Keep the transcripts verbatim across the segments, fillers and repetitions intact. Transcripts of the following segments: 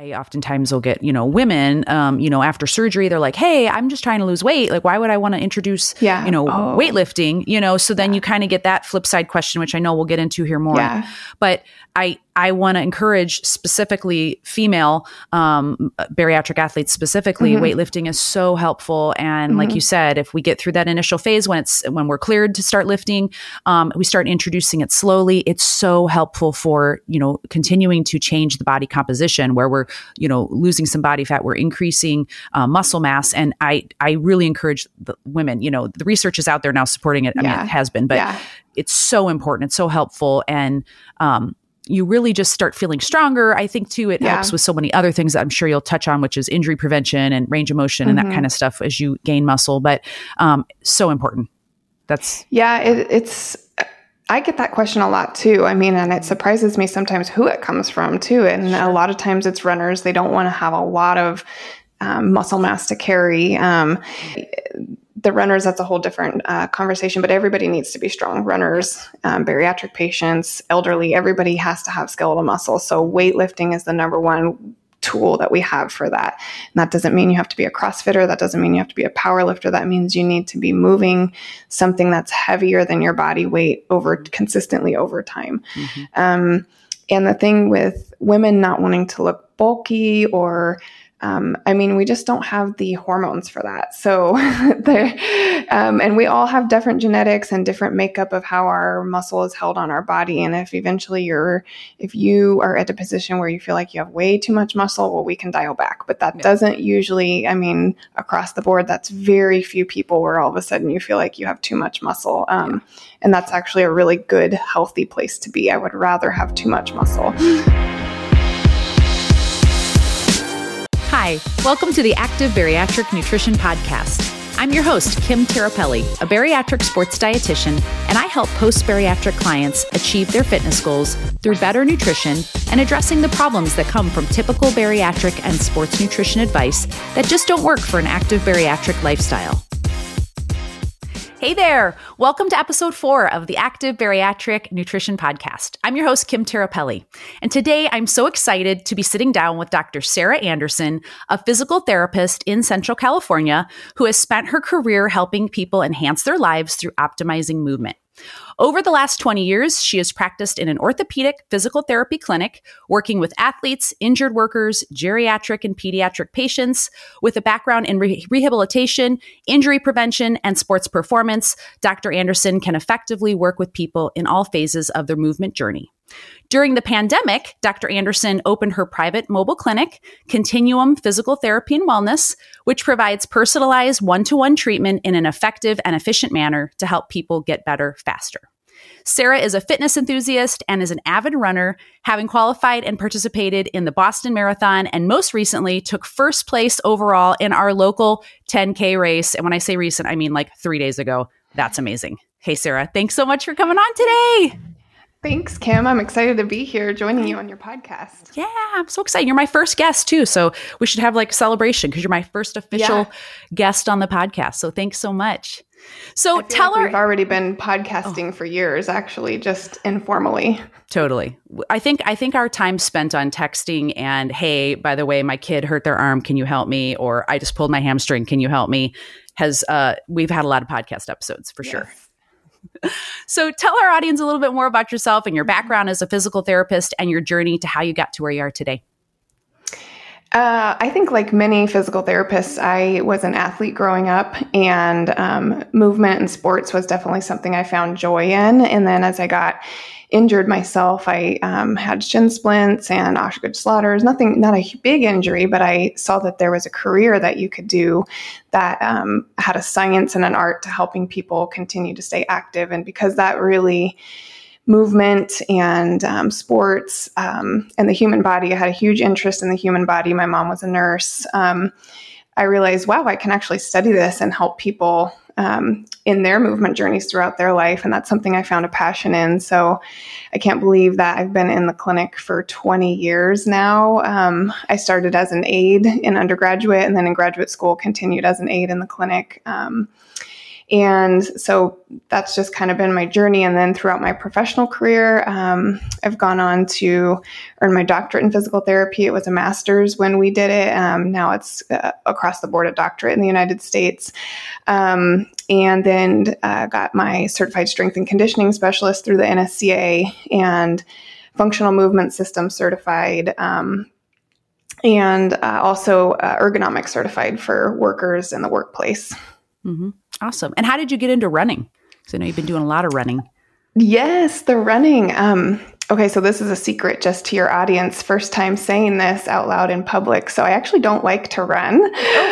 I oftentimes will get, you know, women, um, you know, after surgery, they're like, hey, I'm just trying to lose weight. Like, why would I want to introduce, yeah. you know, oh. weightlifting, you know? So then yeah. you kind of get that flip side question, which I know we'll get into here more. Yeah. But I, I want to encourage specifically female um, bariatric athletes specifically. Mm-hmm. Weightlifting is so helpful. And mm-hmm. like you said, if we get through that initial phase when it's when we're cleared to start lifting, um, we start introducing it slowly. It's so helpful for, you know, continuing to change the body composition where we're, you know, losing some body fat, we're increasing uh, muscle mass. And I, I really encourage the women, you know, the research is out there now supporting it. I yeah. mean, it has been, but yeah. it's so important. It's so helpful. And, um, you really just start feeling stronger. I think too, it yeah. helps with so many other things that I'm sure you'll touch on, which is injury prevention and range of motion mm-hmm. and that kind of stuff as you gain muscle, but um, so important. That's yeah, it, it's, I get that question a lot too. I mean, and it surprises me sometimes who it comes from too. And sure. a lot of times it's runners. They don't want to have a lot of um, muscle mass to carry. Um, the runners, that's a whole different uh, conversation, but everybody needs to be strong. Runners, um, bariatric patients, elderly, everybody has to have skeletal muscle. So weightlifting is the number one tool that we have for that. And that doesn't mean you have to be a CrossFitter. That doesn't mean you have to be a power lifter. That means you need to be moving something that's heavier than your body weight over consistently over time. Mm-hmm. Um, and the thing with women not wanting to look bulky or Um, I mean, we just don't have the hormones for that. So, the, um, and we all have different genetics and different makeup of how our muscle is held on our body. And if eventually you're, if you are at a position where you feel like you have way too much muscle, well, we can dial back. But that yeah. doesn't usually, I mean, across the board, that's very few people where all of a sudden you feel like you have too much muscle. Um, yeah. And that's actually a really good, healthy place to be. I would rather have too much muscle. Hi, welcome to the Active Bariatric Nutrition Podcast. I'm your host, Kim Terapelli, a bariatric sports dietitian, and I help post-bariatric clients achieve their fitness goals through better nutrition and addressing the problems that come from typical bariatric and sports nutrition advice that just don't work for an active bariatric lifestyle. Hey there! Welcome to episode four of the Active Bariatric Nutrition Podcast. I'm your host, Kim Terapelli. And today I'm so excited to be sitting down with Doctor Sarah Anderson, a physical therapist in Central California who has spent her career helping people enhance their lives through optimizing movement. Over the last twenty years, she has practiced in an orthopedic physical therapy clinic, working with athletes, injured workers, geriatric and pediatric patients. With a background in re- rehabilitation, injury prevention, and sports performance, Doctor Anderson can effectively work with people in all phases of their movement journey. During the pandemic, Doctor Anderson opened her private mobile clinic, Continuum Physical Therapy and Wellness, which provides personalized one-to-one treatment in an effective and efficient manner to help people get better faster. Sarah is a fitness enthusiast and is an avid runner, having qualified and participated in the Boston Marathon and most recently took first place overall in our local ten K race. And when I say recent, I mean like three days ago. That's amazing. Hey, Sarah, thanks so much for coming on today. Thanks, Kim. I'm excited to be here joining you on your podcast. Yeah, I'm so excited. You're my first guest too. So we should have like a celebration because you're my first official yeah. guest on the podcast. So thanks so much. So tell like her. We've already been podcasting oh. for years, actually, just informally. Totally. I think I think our time spent on texting and, hey, by the way, my kid hurt their arm. Can you help me? Or I just pulled my hamstring. Can you help me? Has uh, we've had a lot of podcast episodes for yes. sure. So tell our audience a little bit more about yourself and your background as a physical therapist and your journey to how you got to where you are today. Uh, I think like many physical therapists, I was an athlete growing up, and um, movement and sports was definitely something I found joy in. And then as I got injured myself, I um, had shin splints and Osgood Schlatters, nothing, not a big injury, but I saw that there was a career that you could do that um, had a science and an art to helping people continue to stay active. And because that really movement and um, sports um, and the human body, I had a huge interest in the human body. My mom was a nurse. Um, I realized, wow, I can actually study this and help people um, in their movement journeys throughout their life. And that's something I found a passion in. So I can't believe that I've been in the clinic for twenty years now. Um, I started as an aide in undergraduate and then in graduate school continued as an aide in the clinic. Um, And so that's just kind of been my journey. And then throughout my professional career, um, I've gone on to earn my doctorate in physical therapy. It was a master's when we did it. Um, now it's uh, across the board a doctorate in the United States. Um, and then uh, got my certified strength and conditioning specialist through the N S C A and functional movement system certified. Um, and uh, also uh, ergonomic certified for workers in the workplace. Mm-hmm. Awesome. And how did you get into running? Because I know you've been doing a lot of running. Yes, the running. Um, okay, so this is a secret just to your audience. First time saying this out loud in public. So I actually don't like to run,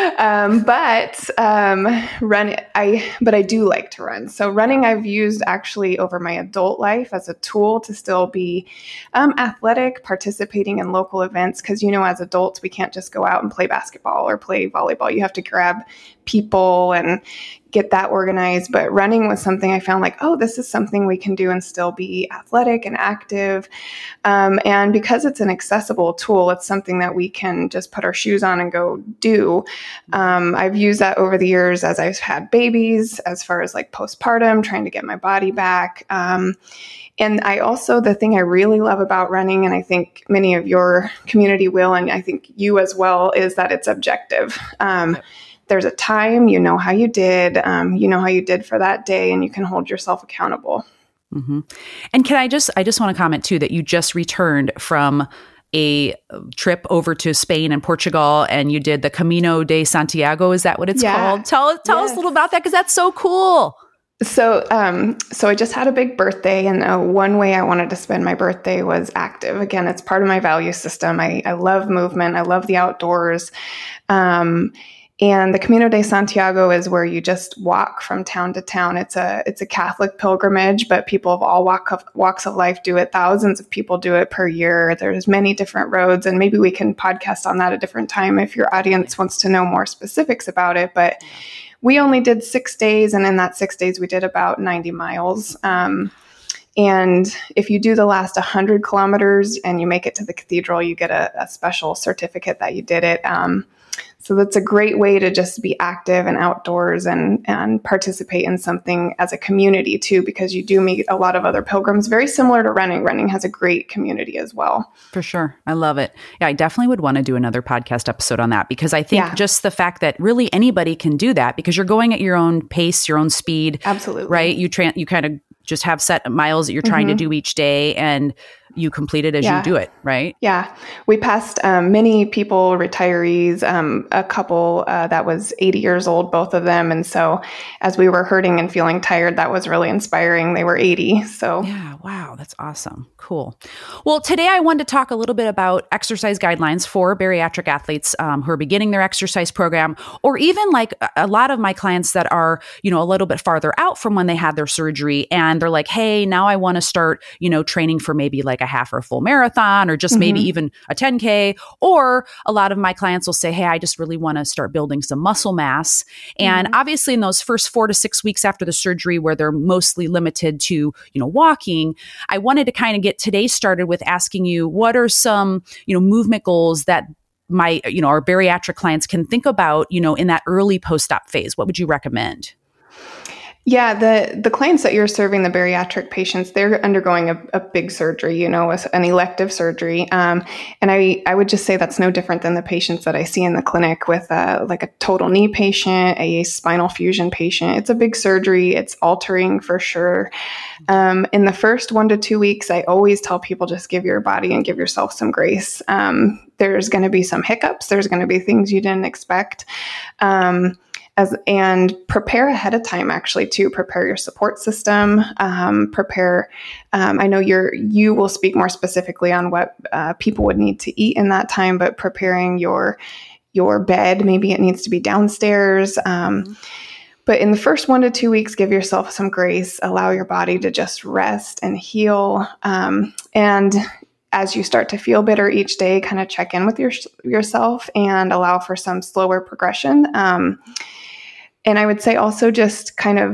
um, but um, run. I but I do like to run. So running I've used actually over my adult life as a tool to still be um, athletic, participating in local events. Because you know, as adults, we can't just go out and play basketball or play volleyball. You have to grab people and get that organized. But running was something I found like, oh, this is something we can do and still be athletic and active. Um, and because it's an accessible tool, it's something that we can just put our shoes on and go do. Um, I've used that over the years as I've had babies, as far as like postpartum, trying to get my body back. Um, And I also, the thing I really love about running, and I think many of your community will, and I think you as well, is that it's objective. Um, there's a time, you know how you did, um, you know how you did for that day, and you can hold yourself accountable. Mm-hmm. And can I just, I just want to comment too, that you just returned from a trip over to Spain and Portugal, and you did the Camino de Santiago. Is that what it's yeah. called? Tell, tell yes. us a little about that, because that's so cool. So, um, so I just had a big birthday, and uh, one way I wanted to spend my birthday was active. Again, it's part of my value system. I, I love movement. I love the outdoors. Um, and the Camino de Santiago is where you just walk from town to town. It's a, it's a Catholic pilgrimage, but people of all walk of, walks of life do it. Thousands of people do it per year. There's many different roads, and maybe we can podcast on that a different time if your audience wants to know more specifics about it. But we only did six days, and in that six days, we did about ninety miles. Um, and if you do the last one hundred kilometers and you make it to the cathedral, you get a, a special certificate that you did it. Um, so that's a great way to just be active and outdoors and, and participate in something as a community too, because you do meet a lot of other pilgrims, very similar to running. Running has a great community as well. For sure. I love it. Yeah, I definitely would want to do another podcast episode on that, because I think yeah. just the fact that really anybody can do that, because you're going at your own pace, your own speed. Absolutely. Right? You tra- you kind of just have set miles that you're trying mm-hmm. to do each day, and you complete it as yeah. you do it, right? Yeah. We passed um, many people, retirees, um, a couple uh, that was eighty years old, both of them. And so as we were hurting and feeling tired, that was really inspiring. They were eighty. So yeah, wow, that's awesome. Cool. Well, today I wanted to talk a little bit about exercise guidelines for bariatric athletes um, who are beginning their exercise program, or even like a lot of my clients that are, you know, a little bit farther out from when they had their surgery, and they're like, hey, now I want to start, you know, training for maybe like a half or a full marathon, or just mm-hmm. maybe even a ten K. Or a lot of my clients will say, hey, I just really want to start building some muscle mass. And mm-hmm. obviously in those first four to six weeks after the surgery, where they're mostly limited to, you know, walking, I wanted to kind of get today started with asking you, what are some, you know, movement goals that my, you know, our bariatric clients can think about, you know, in that early post-op phase? What would you recommend? Yeah, the, the clients that you're serving, the bariatric patients, they're undergoing a, a big surgery, you know, an elective surgery. Um, and I, I would just say that's no different than the patients that I see in the clinic with uh, like a total knee patient, a spinal fusion patient. It's a big surgery. It's altering for sure. Um, in the first one to two weeks, I always tell people just give your body and give yourself some grace. Um, there's going to be some hiccups. There's going to be things you didn't expect. Um, As, and prepare ahead of time, actually, to prepare your support system, um, prepare, um, I know you're, you will speak more specifically on what uh, people would need to eat in that time, but preparing your, your bed, maybe it needs to be downstairs. Um, mm-hmm. But in the first one to two weeks, give yourself some grace, allow your body to just rest and heal. Um, and as you start to feel better each day, kind of check in with your, yourself and allow for some slower progression. Um, And I would say also just kind of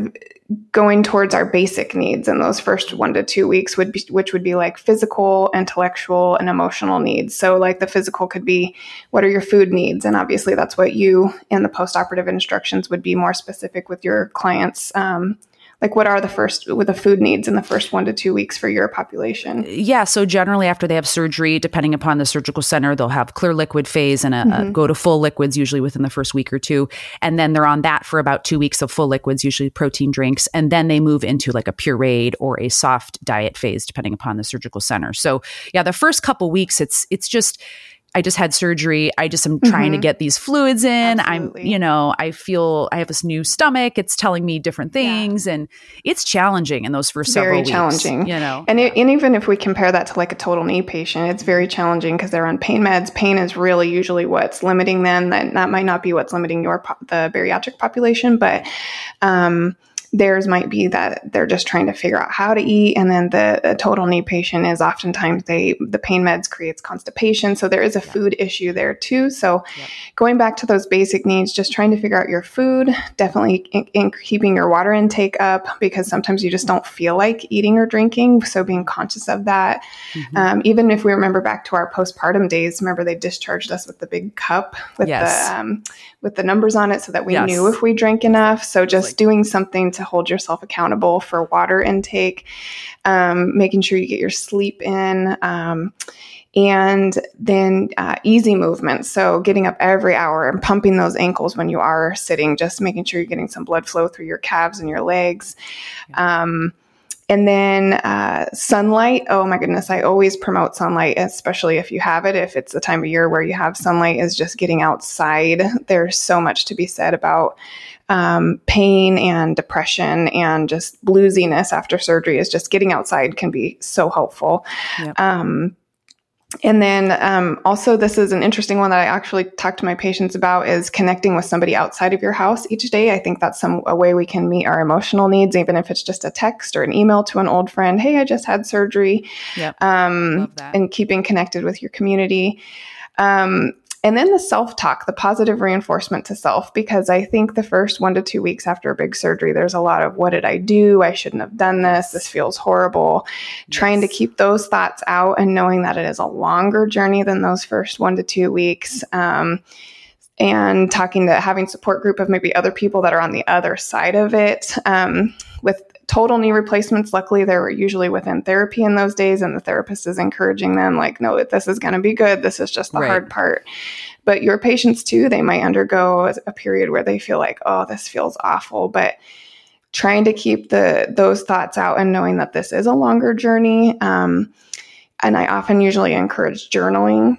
going towards our basic needs in those first one to two weeks would be, which would be like physical, intellectual, and emotional needs. So like the physical could be, what are your food needs? And obviously that's what you in the postoperative instructions would be more specific with your clients. Um, Like what are the first with the food needs in the first one to two weeks for your population? Yeah. So generally after they have surgery, depending upon the surgical center, they'll have clear liquid phase and a, mm-hmm. a go to full liquids usually within the first week or two. And then they're on that for about two weeks of full liquids, usually protein drinks. And then they move into like a pureed or a soft diet phase, depending upon the surgical center. So yeah, the first couple weeks, it's, it's just, I just had surgery. I just am trying mm-hmm. to get these fluids in. Absolutely. I'm, you know, I feel I have this new stomach. It's telling me different things, yeah. and it's challenging in those first very several weeks. Very challenging, you know. And, it, and even if we compare that to like a total knee patient, it's very challenging because they're on pain meds. Pain is really usually what's limiting them. That that might not be what's limiting your po- the bariatric population, but. Um, Theirs might be that they're just trying to figure out how to eat. And then the, the total knee patient is oftentimes they, the pain meds creates constipation. So there is a yeah. food issue there too. So yeah. going back to those basic needs, just trying to figure out your food, definitely in, in keeping your water intake up because sometimes you just don't feel like eating or drinking. So being conscious of that. Mm-hmm. Um, even if we remember back to our postpartum days, remember they discharged us with the big cup with yes. the, um, with the numbers on it so that we yes. knew if we drank enough. So just like, doing something to hold yourself accountable for water intake, um, making sure you get your sleep in, um, and then uh, easy movement. So getting up every hour and pumping those ankles when you are sitting, just making sure you're getting some blood flow through your calves and your legs. Um, And then uh, sunlight. Oh my goodness. I always promote sunlight, especially if you have it. If it's the time of year where you have sunlight, is just getting outside. There's so much to be said about um, pain and depression and just bluesiness after surgery is just getting outside can be so helpful. Yep. Um, And then um, also, this is an interesting one that I actually talk to my patients about is connecting with somebody outside of your house each day. I think that's some a way we can meet our emotional needs, even if it's just a text or an email to an old friend. Hey, I just had surgery. Yep. Um, Love that. And keeping connected with your community. Um, And then the self-talk, the positive reinforcement to self, because I think the first one to two weeks after a big surgery, there's a lot of, what did I do? I shouldn't have done this. This feels horrible. Yes. Trying to keep those thoughts out and knowing that it is a longer journey than those first one to two weeks. Um, and talking to having support group of maybe other people that are on the other side of it. Um, with total knee replacements, luckily they were usually within therapy in those days, and the therapist is encouraging them like, no, this is going to be good. This is just the right. hard part. But your patients too, they might undergo a period where they feel like, oh, this feels awful. But trying to keep the those thoughts out and knowing that this is a longer journey. Um, and I often usually encourage journaling.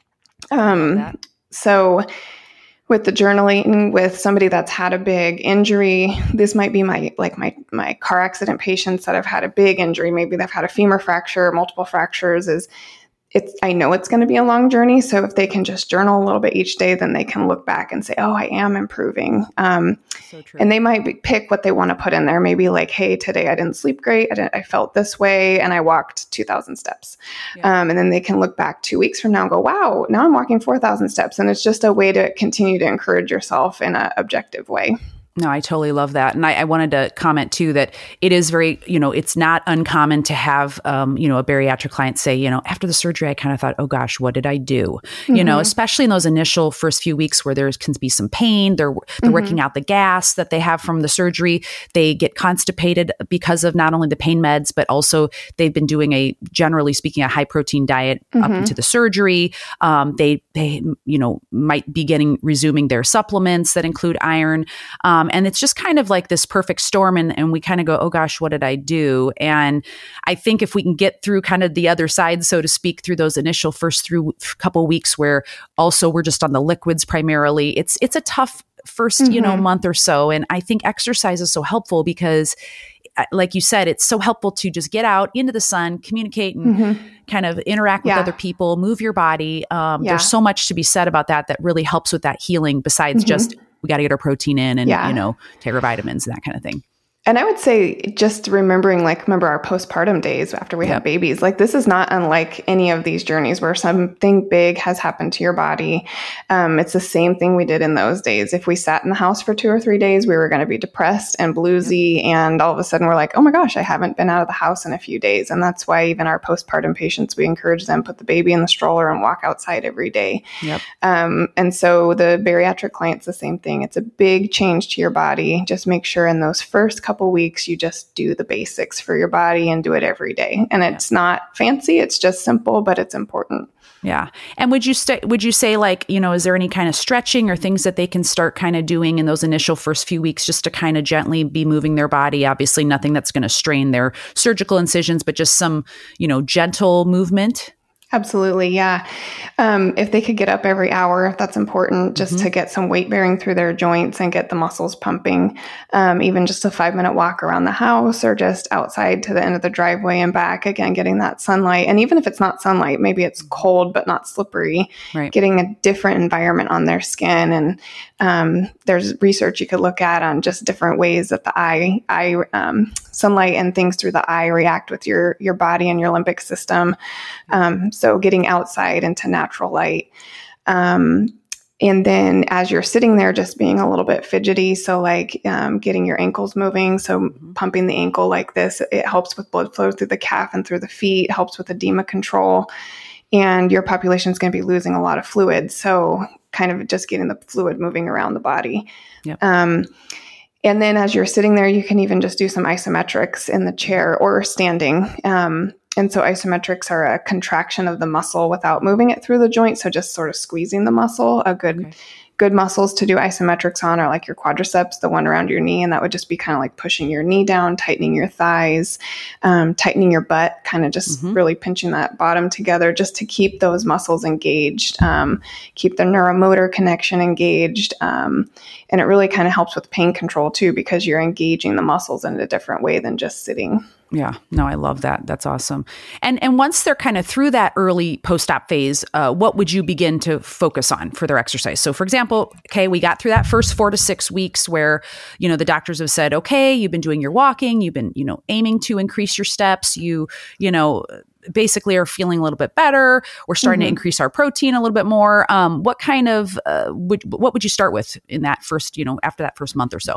Um, so with the journaling with somebody that's had a big injury, this might be my, like my, my car accident patients that have had a big injury. Maybe they've had a femur fracture, multiple fractures is it's, I know it's going to be a long journey. So if they can just journal a little bit each day, then they can look back and say, oh, I am improving. Um, so true. And they might be, pick what they want to put in there. Maybe like, hey, today I didn't sleep great. I didn't, I felt this way and I walked two thousand steps. Yeah. Um, and then they can look back two weeks from now and go, wow, now I'm walking four thousand steps. And it's just a way to continue to encourage yourself in an objective way. No, I totally love that. And I, I wanted to comment too that it is very, you know, it's not uncommon to have, um, you know, a bariatric client say, you know, after the surgery, I kind of thought, oh gosh, what did I do? Mm-hmm. You know, especially in those initial first few weeks where there can be some pain, they're, they're mm-hmm. working out the gas that they have from the surgery. They get constipated because of not only the pain meds, but also they've been doing a, generally speaking, a high protein diet mm-hmm. up into the surgery. Um, they, they, you know, might be getting, resuming their supplements that include iron. Um, And it's just kind of like this perfect storm. And, and we kind of go, oh gosh, what did I do? And I think if we can get through kind of the other side, so to speak, through those initial first through couple weeks where also we're just on the liquids primarily, it's, it's a tough first, mm-hmm. you know, month or so. And I think exercise is so helpful because like you said, it's so helpful to just get out into the sun, communicate and mm-hmm. kind of interact yeah. with other people, move your body. Um, yeah. There's so much to be said about that, that really helps with that healing besides mm-hmm. just we got to get our protein in and, yeah. you know, take our vitamins and that kind of thing. And I would say just remembering, like, remember our postpartum days after we yep. had babies, like this is not unlike any of these journeys where something big has happened to your body. Um, it's the same thing we did in those days. If we sat in the house for two or three days, we were going to be depressed and bluesy. Yep. And all of a sudden we're like, oh my gosh, I haven't been out of the house in a few days. And that's why even our postpartum patients, we encourage them put the baby in the stroller and walk outside every day. Yep. Um, and so the bariatric client's the same thing. It's a big change to your body. Just make sure in those first couple couple weeks, you just do the basics for your body and do it every day. And it's yeah. not fancy. It's just simple, but it's important. Yeah. And would you st- would you say, like, you know, is there any kind of stretching or things that they can start kind of doing in those initial first few weeks just to kind of gently be moving their body? Obviously, nothing that's going to strain their surgical incisions, but just some, you know, gentle movement? Absolutely. Yeah. Um, if they could get up every hour, that's important just mm-hmm. to get some weight bearing through their joints and get the muscles pumping. Um, even just a five minute walk around the house or just outside to the end of the driveway and back, again, getting that sunlight. And even if it's not sunlight, maybe it's cold, but not slippery, right. getting a different environment on their skin. And um, there's research you could look at on just different ways that the eye, eye um, sunlight and things through the eye react with your, your body and your limbic system. Um, so getting outside into natural light. Um, and then as you're sitting there, just being a little bit fidgety. So like um, getting your ankles moving. So mm-hmm. pumping the ankle like this, it helps with blood flow through the calf and through the feet, helps with edema control. And your population is going to be losing a lot of fluid. So kind of just getting the fluid moving around the body. Yep. Um, and then as you're sitting there, you can even just do some isometrics in the chair or standing. Um, And so isometrics are a contraction of the muscle without moving it through the joint. So just sort of squeezing the muscle. A good okay. good muscles to do isometrics on are like your quadriceps, the one around your knee. And that would just be kind of like pushing your knee down, tightening your thighs, um, tightening your butt, kind of just mm-hmm. really pinching that bottom together just to keep those muscles engaged, um, keep the neuromotor connection engaged. Um, and it really kind of helps with pain control too, because you're engaging the muscles in a different way than just sitting. Yeah, no, I love that. That's awesome. And and once they're kind of through that early post-op phase, uh, what would you begin to focus on for their exercise? So for example, okay, we got through that first four to six weeks where, you know, the doctors have said, okay, you've been doing your walking, you've been, you know, aiming to increase your steps, you, you know, basically are feeling a little bit better. We're starting mm-hmm. to increase our protein a little bit more. Um, what kind of, uh, would, what would you start with in that first, you know, after that first month or so?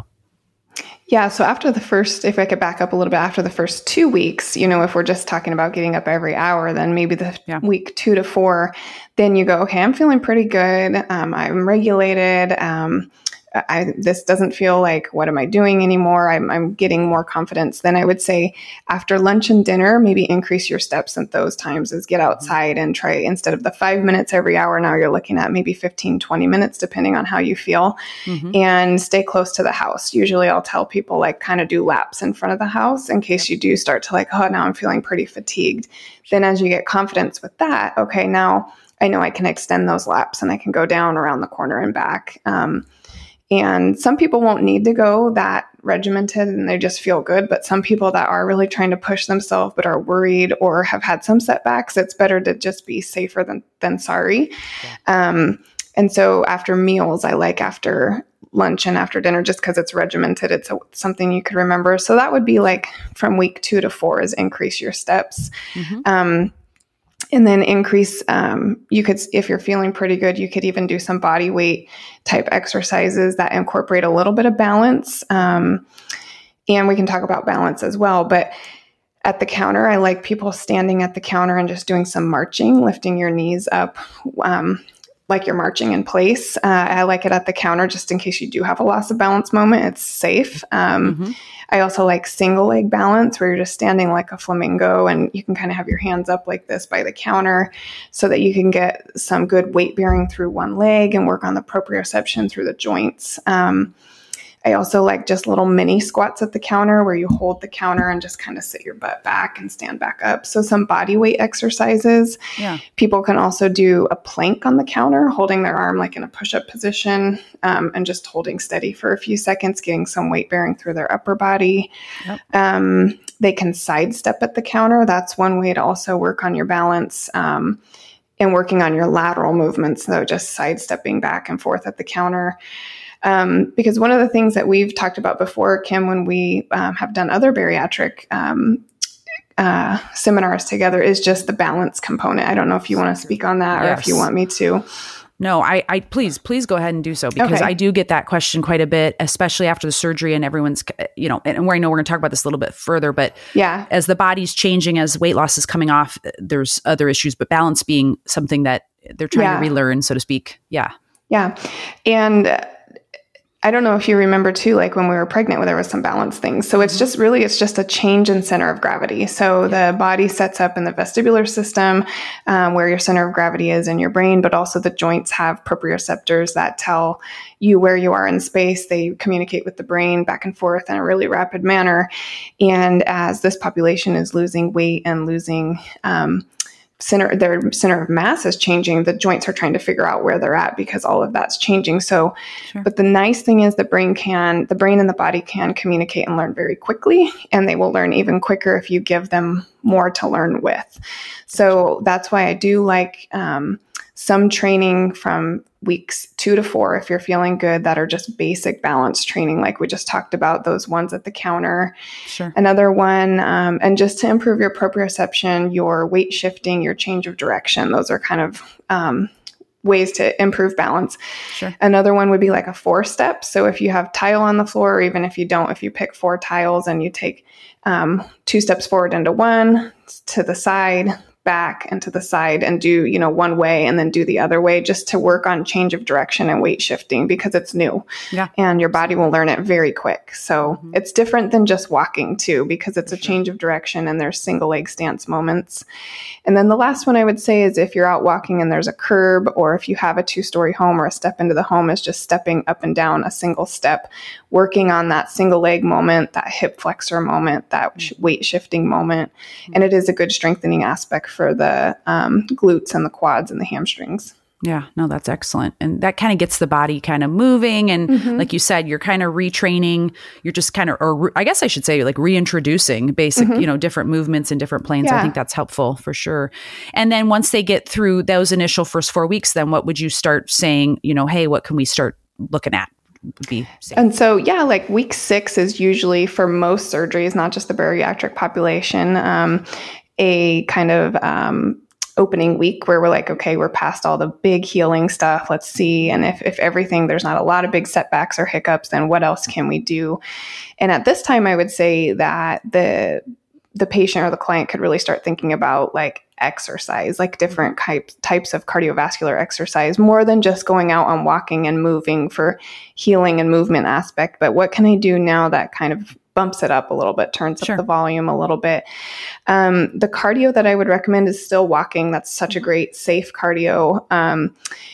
Yeah. So after the first, if I could back up a little bit, after the first two weeks, you know, if we're just talking about getting up every hour, then maybe the yeah. week two to four, then you go, okay, I'm feeling pretty good. Um, I'm regulated. Um, I, this doesn't feel like, what am I doing anymore? I'm, I'm getting more confidence. Then I would say after lunch and dinner, maybe increase your steps at those times is get outside and try, instead of the five minutes every hour, now you're looking at maybe fifteen, twenty minutes, depending on how you feel, mm-hmm. and stay close to the house. Usually I'll tell people like kind of do laps in front of the house in case you do start to like, oh, now I'm feeling pretty fatigued. Then as you get confidence with that, okay, now I know I can extend those laps and I can go down around the corner and back. Um, And some people won't need to go that regimented and they just feel good. But some people that are really trying to push themselves but are worried or have had some setbacks, it's better to just be safer than, than sorry. Yeah. Um, and so after meals, I like after lunch and after dinner, just because it's regimented, it's a, something you could remember. So that would be like from week two to four is increase your steps. Mm-hmm. Um, And then increase, um, you could, if you're feeling pretty good, you could even do some body weight type exercises that incorporate a little bit of balance. Um, and we can talk about balance as well. But at the counter, I like people standing at the counter and just doing some marching, lifting your knees up um, like you're marching in place. Uh, I like it at the counter just in case you do have a loss of balance moment. It's safe. Um, mm-hmm. I also like single leg balance where you're just standing like a flamingo and you can kind of have your hands up like this by the counter so that you can get some good weight bearing through one leg and work on the proprioception through the joints. Um, I also like just little mini squats at the counter where you hold the counter and just kind of sit your butt back and stand back up. So some body weight exercises. Yeah. People can also do a plank on the counter, holding their arm like in a push-up position um, and just holding steady for a few seconds, getting some weight bearing through their upper body. Yep. Um, they can sidestep at the counter. That's one way to also work on your balance um, and working on your lateral movements. So just sidestepping back and forth at the counter. Um, because one of the things that we've talked about before, Kim, when we um, have done other bariatric um, uh, seminars together, is just the balance component. I don't know if you want to speak on that, yes. or if you want me to. No, I, I please, please go ahead and do so, because Okay. I do get that question quite a bit, especially after the surgery, and everyone's, you know, and where I know we're going to talk about this a little bit further, but yeah, as the body's changing, as weight loss is coming off, there's other issues, but balance being something that they're trying yeah. to relearn, so to speak. Yeah. Yeah. And uh, I don't know if you remember too, like when we were pregnant, there was some balance things. So it's just really, it's just a change in center of gravity. So the body sets up in the vestibular system um, where your center of gravity is in your brain, but also the joints have proprioceptors that tell you where you are in space. They communicate with the brain back and forth in a really rapid manner. And as this population is losing weight and losing um, center, their center of mass is changing, the joints are trying to figure out where they're at because all of that's changing. So, sure. But the nice thing is the brain can, the brain and the body can communicate and learn very quickly, and they will learn even quicker if you give them more to learn with. So that's why I do like um, some training from weeks two to four, if you're feeling good, that are just basic balance training, like we just talked about, those ones at the counter. Sure. Another one, um, and just to improve your proprioception, your weight shifting, your change of direction. Those are kind of um, ways to improve balance. Sure. Another one would be like a four step. So if you have tile on the floor, or even if you don't, if you pick four tiles and you take um, two steps forward into one, to the side, back and to the side, and do, you know, one way and then do the other way, just to work on change of direction and weight shifting, because it's new. Yeah. And your body will learn it very quick. So mm-hmm. it's different than just walking too, because it's a change of direction and there's single leg stance moments. And then the last one I would say is if you're out walking and there's a curb, or if you have a two-story home or a step into the home, is just stepping up and down a single step, working on that single leg moment, that hip flexor moment, that mm-hmm. weight shifting moment. Mm-hmm. And it is a good strengthening aspect for the um, glutes and the quads and the hamstrings. Yeah, no, that's excellent. And that kind of gets the body kind of moving. And mm-hmm. like you said, you're kind of retraining, you're just kind of, or re- I guess I should say like reintroducing basic, mm-hmm. you know, different movements in different planes. Yeah. I think that's helpful for sure. And then once they get through those initial first four weeks, then what would you start saying, you know, hey, what can we start looking at? Be safe? And so, yeah, like week six is usually for most surgeries, not just the bariatric population, um, a kind of um, opening week where we're like, okay, we're past all the big healing stuff. Let's see. And if, if everything, there's not a lot of big setbacks or hiccups, then what else can we do? And at this time, I would say that the the patient or the client could really start thinking about like exercise, like different types types of cardiovascular exercise, more than just going out and walking and moving for healing and movement aspect. But what can I do now that kind of bumps it up a little bit, turns sure. up the volume a little bit? Um, the cardio that I would recommend is still walking. That's such a great, safe cardio. Um,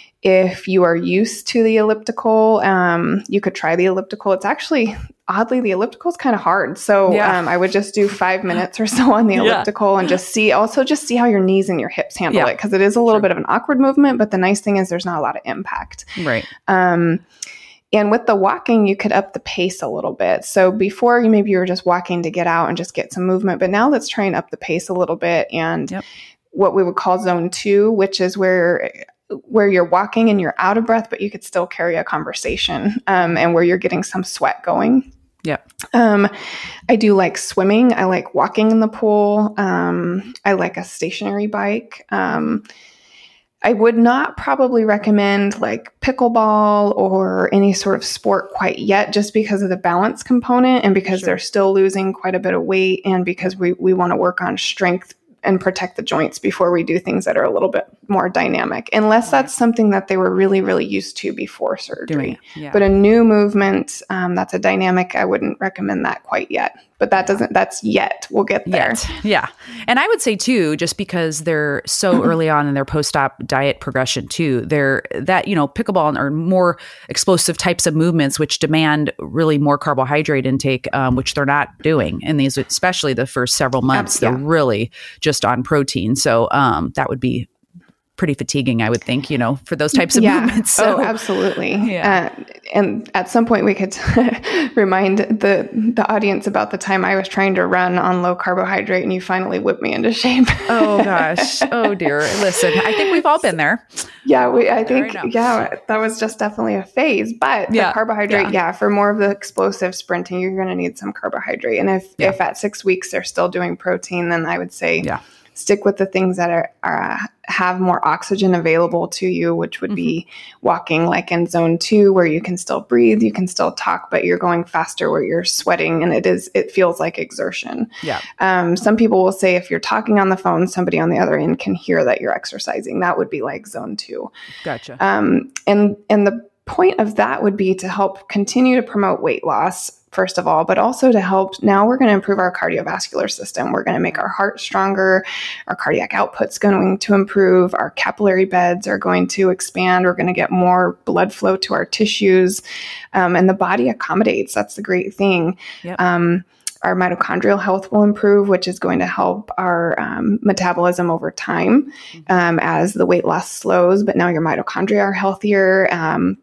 if you are used to the elliptical, um, you could try the elliptical. It's actually, oddly, the elliptical is kind of hard. So yeah. um, I would just do five minutes or so on the elliptical yeah. and just see, also just see how your knees and your hips handle yeah. it. Because it is a little sure. bit of an awkward movement, but the nice thing is there's not a lot of impact. Right. Um, And with the walking, you could up the pace a little bit. So before, you maybe you were just walking to get out and just get some movement, but now let's try and up the pace a little bit. And yep. what we would call zone two, which is where where you're walking and you're out of breath, but you could still carry a conversation, um, and where you're getting some sweat going. Yeah. Um, I do like swimming. I like walking in the pool. Um, I like a stationary bike. Um, I would not probably recommend like pickleball or any sort of sport quite yet, just because of the balance component and because sure. they're still losing quite a bit of weight, and because we, we want to work on strength and protect the joints before we do things that are a little bit more dynamic, unless that's something that they were really, really used to before surgery. Yeah. But a new movement um, that's a dynamic, I wouldn't recommend that quite yet. But that doesn't, that's yet. We'll get there. Yet. Yeah. And I would say too, just because they're so early on in their post-op diet progression too, they're that, you know, pickleball are more explosive types of movements, which demand really more carbohydrate intake, um, which they're not doing in these, especially the first several months. Absolutely. They're really just on protein. So um, that would be pretty fatiguing, I would think, you know, for those types of yeah. movements. So. Oh, absolutely. Yeah. Uh, and at some point we could remind the the audience about the time I was trying to run on low carbohydrate and you finally whipped me into shape. Oh gosh. Oh dear. Listen, I think we've all been there. Yeah, we, I think, right yeah, that was just definitely a phase. But yeah. the carbohydrate, yeah. yeah, for more of the explosive sprinting, you're going to need some carbohydrate. And if, yeah. if at six weeks they're still doing protein, then I would say yeah. stick with the things that are, are have more oxygen available to you, which would mm-hmm. be walking like in zone two, where you can still breathe, you can still talk, but you're going faster, where you're sweating, and it is it feels like exertion. Yeah. Um, some people will say if you're talking on the phone, somebody on the other end can hear that you're exercising. That would be like zone two. Gotcha. Um, and and the point of that would be to help continue to promote weight loss, first of all, but also to help. Now we're going to improve our cardiovascular system. We're going to make our heart stronger. Our cardiac output's going to improve. Our capillary beds are going to expand. We're going to get more blood flow to our tissues. Um, and the body accommodates. That's the great thing. Yep. Um, our mitochondrial health will improve, which is going to help our um, metabolism over time um, as the weight loss slows. But now your mitochondria are healthier. Um,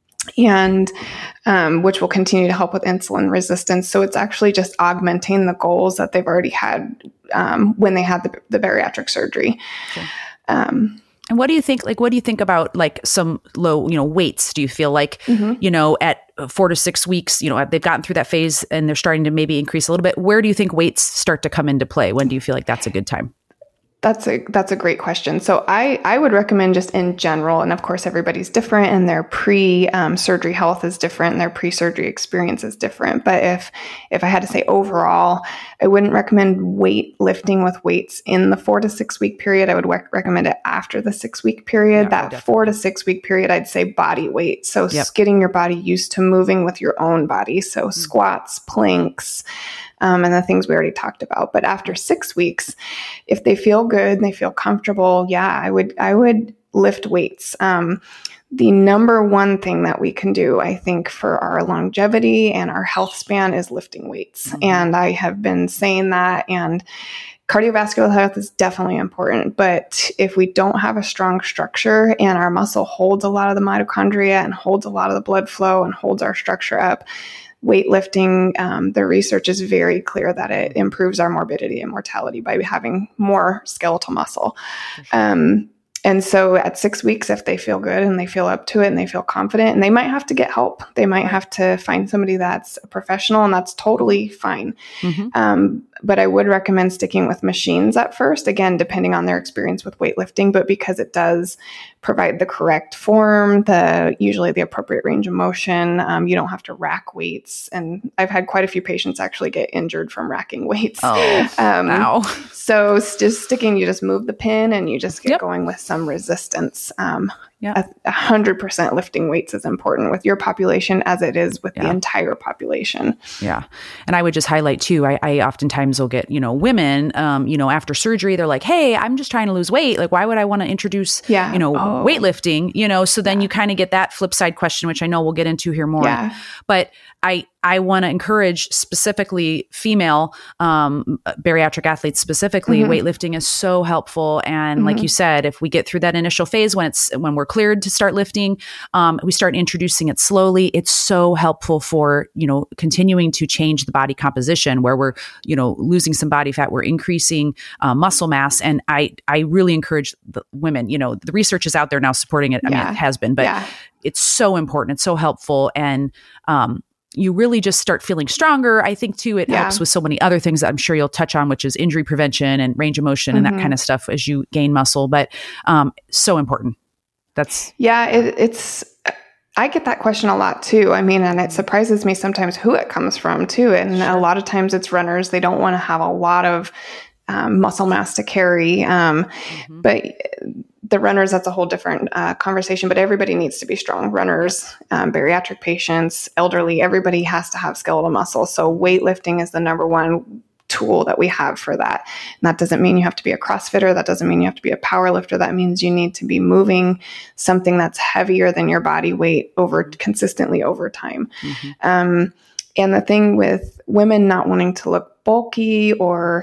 and um, which will continue to help with insulin resistance. So it's actually just augmenting the goals that they've already had um, when they had the, the bariatric surgery. Okay. Um, and what do you think, like, what do you think about like some low, you know, weights? Do you feel like, mm-hmm. you know, at four to six weeks, you know, they've gotten through that phase and they're starting to maybe increase a little bit. Where do you think weights start to come into play? When do you feel like that's a good time? That's a that's a great question. So I, I would recommend just in general, and of course everybody's different and their pre-surgery um, health is different and their pre-surgery experience is different. But if if I had to say overall, I wouldn't recommend weight lifting with weights in the four to six week period. I would we- recommend it after the six week period. Yeah, that four to six week period, I'd say body weight. So yep. getting your body used to moving with your own body. So mm-hmm. squats, planks, Um, and the things we already talked about. But after six weeks, if they feel good and they feel comfortable, yeah, I would I would lift weights. Um, the number one thing that we can do, I think, for our longevity and our health span is lifting weights. Mm-hmm. And I have been saying that, and cardiovascular health is definitely important. But if we don't have a strong structure and our muscle holds a lot of the mitochondria and holds a lot of the blood flow and holds our structure up, weightlifting, um, the research is very clear that it improves our morbidity and mortality by having more skeletal muscle. Sure. Um, and so at six weeks, if they feel good and they feel up to it and they feel confident, and they might have to get help, they might have to find somebody that's a professional, and that's totally fine. Mm-hmm. Um, but I would recommend sticking with machines at first, again, depending on their experience with weightlifting, but because it does provide the correct form, the usually the appropriate range of motion. Um, you don't have to rack weights. And I've had quite a few patients actually get injured from racking weights. Oh, um, wow. So just sticking, you just move the pin and you just get yep. going with some resistance. Um, yeah. A hundred percent lifting weights is important with your population as it is with yeah. the entire population. Yeah. And I would just highlight too, I, I oftentimes will get, you know, women, um, you know, after surgery, they're like, hey, I'm just trying to lose weight. Like, why would I want to introduce, yeah. you know, oh. weightlifting, you know, so then you kind of get that flip side question, which I know we'll get into here more. Yeah. But I, I want to encourage specifically female um, bariatric athletes specifically. Mm-hmm. Weightlifting is so helpful. And mm-hmm. like you said, if we get through that initial phase when it's when we're cleared to start lifting, um, we start introducing it slowly. It's so helpful for, you know, continuing to change the body composition where we're, you know, losing some body fat, we're increasing uh, muscle mass. And I, I really encourage the women, you know, the research is out there now supporting it. I yeah. mean, it has been, but yeah. it's so important. It's so helpful. And, um, you really just start feeling stronger. I think too, it yeah. helps with so many other things that I'm sure you'll touch on, which is injury prevention and range of motion mm-hmm. and that kind of stuff as you gain muscle, but um, so important. That's yeah, it, it's, I get that question a lot too. I mean, and it surprises me sometimes who it comes from too. And sure. a lot of times it's runners. They don't want to have a lot of um, muscle mass to carry. Um, mm-hmm. But the runners, that's a whole different uh, conversation, but everybody needs to be strong. Runners, um, bariatric patients, elderly, everybody has to have skeletal muscle. So weightlifting is the number one tool that we have for that. And that doesn't mean you have to be a CrossFitter. That doesn't mean you have to be a power lifter. That means you need to be moving something that's heavier than your body weight over consistently over time. Mm-hmm. Um, and the thing with women not wanting to look bulky or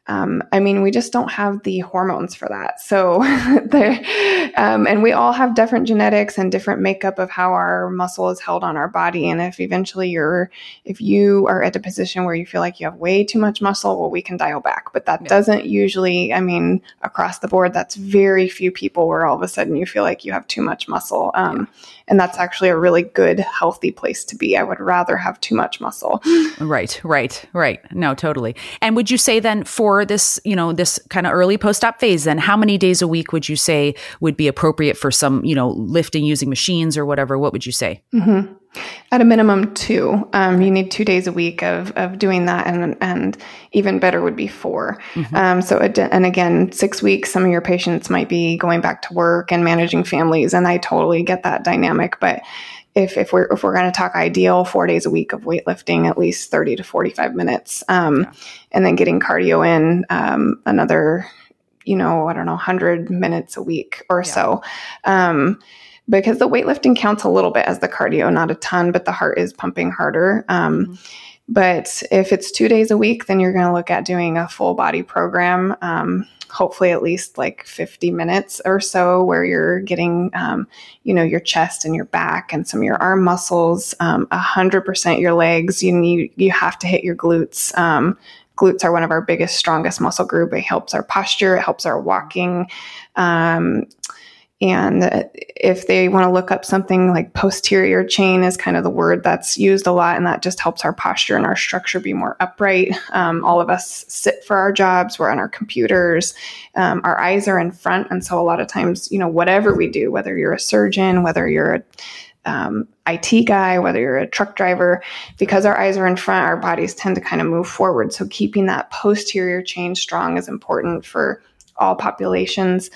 um, I mean, we just don't have the hormones for that. So, the, um, and we all have different genetics and different makeup of how our muscle is held on our body. And if eventually you're, if you are at a position where you feel like you have way too much muscle, well, we can dial back. But that yeah. doesn't usually, I mean, across the board, that's very few people where all of a sudden you feel like you have too much muscle. Um, yeah. And that's actually a really good, healthy place to be. I would rather have too much muscle. Right, right, right. No, totally. And would you say then for this, you know, this kind of early post-op phase, then how many days a week would you say would be appropriate for some, you know, lifting using machines or whatever? What would you say? Mm-hmm. At a minimum, two. Um, you need two days a week of of doing that, and and even better would be four. Mm-hmm. Um, so, and again, six weeks. Some of your patients might be going back to work and managing families, and I totally get that dynamic. But if if we're if we're going to talk ideal, four days a week of weightlifting, at least thirty to forty-five minutes, um, yeah. and then getting cardio in um, another, you know, I don't know, one hundred minutes a week or yeah. so. Um, Because the weightlifting counts a little bit as the cardio, not a ton, but the heart is pumping harder. Um, mm-hmm. But if it's two days a week, then you're going to look at doing a full body program, um, hopefully at least like fifty minutes or so, where you're getting, um, you know, your chest and your back and some of your arm muscles, um, one hundred percent your legs. You need, you have to hit your glutes. Um, glutes are one of our biggest, strongest muscle group. It helps our posture. It helps our walking. Um, And if they want to look up something like posterior chain is kind of the word that's used a lot. And that just helps our posture and our structure be more upright. Um, all of us sit for our jobs. We're on our computers. Um, our eyes are in front. And so a lot of times, you know, whatever we do, whether you're a surgeon, whether you're a um, I T guy, whether you're a truck driver, because our eyes are in front, our bodies tend to kind of move forward. So keeping that posterior chain strong is important for all populations.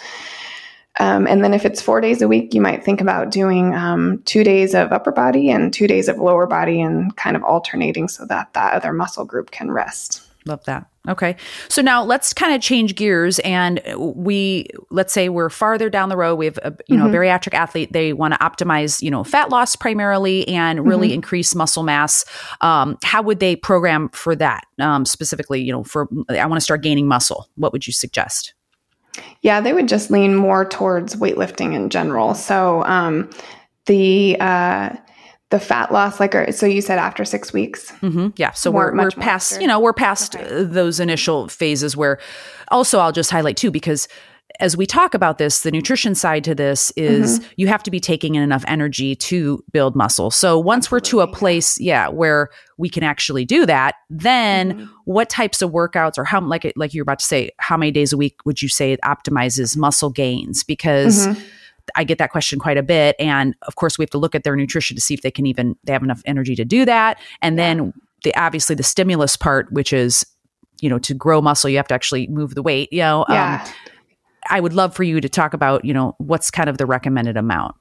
Um, and then if it's four days a week, you might think about doing um, two days of upper body and two days of lower body and kind of alternating so that that other muscle group can rest. Love that. Okay. So now let's kind of change gears, and we, let's say we're farther down the road. We have a, you know, mm-hmm. a bariatric athlete. They want to optimize, you know, fat loss primarily and really mm-hmm. increase muscle mass. Um, how would they program for that? Um, specifically, you know, for, I want to start gaining muscle. What would you suggest? Yeah, they would just lean more towards weightlifting in general. So um, the uh, the fat loss, like, so you said after six weeks. Mm-hmm. Yeah, so more, we're we're past, after. you know, we're past okay. those initial phases where. Also, I'll just highlight too, because as we talk about this, the nutrition side to this is mm-hmm. you have to be taking in enough energy to build muscle. So once Absolutely. we're to a place, yeah, where we can actually do that, then mm-hmm. what types of workouts, or how, like like you're about to say, how many days a week would you say it optimizes muscle gains? Because mm-hmm. I get that question quite a bit. And of course, we have to look at their nutrition to see if they can even, they have enough energy to do that. And yeah. then the obviously the stimulus part, which is, you know, to grow muscle, you have to actually move the weight, you know. Yeah. Um, I would love for you to talk about, you know, what's kind of the recommended amount.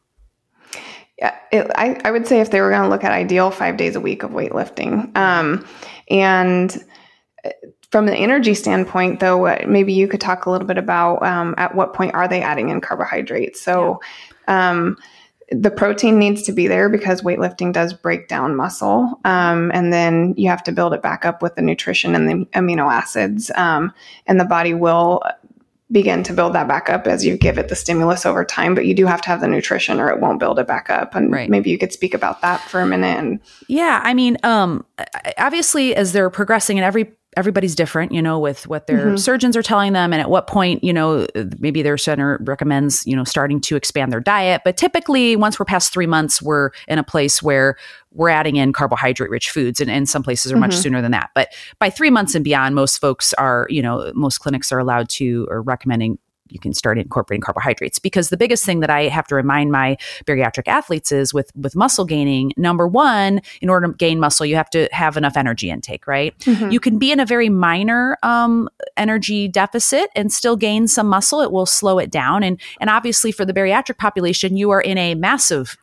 Yeah, it, I, I would say if they were going to look at ideal, five days a week of weightlifting. Um, and from the energy standpoint, though, maybe you could talk a little bit about um, at what point are they adding in carbohydrates? So yeah. um, the protein needs to be there because weightlifting does break down muscle. Um, and then you have to build it back up with the nutrition and the amino acids. Um, and the body will begin to build that back up as you give it the stimulus over time, but you do have to have the nutrition or it won't build it back up. And right. maybe you could speak about that for a minute. And yeah, I mean, um, obviously as they're progressing, and every everybody's different, you know, with what their mm-hmm. surgeons are telling them. And at what point, you know, maybe their center recommends, you know, starting to expand their diet. But typically once we're past three months, we're in a place where we're adding in carbohydrate rich foods, and, and some places are much mm-hmm. sooner than that. But by three months and beyond, most folks are, you know, most clinics are allowed to, or recommending you can start incorporating carbohydrates. Because the biggest thing that I have to remind my bariatric athletes is with, with muscle gaining, number one, in order to gain muscle, you have to have enough energy intake, right? Mm-hmm. You can be in a very minor um, energy deficit and still gain some muscle. It will slow it down. And, and obviously for the bariatric population, you are in a massive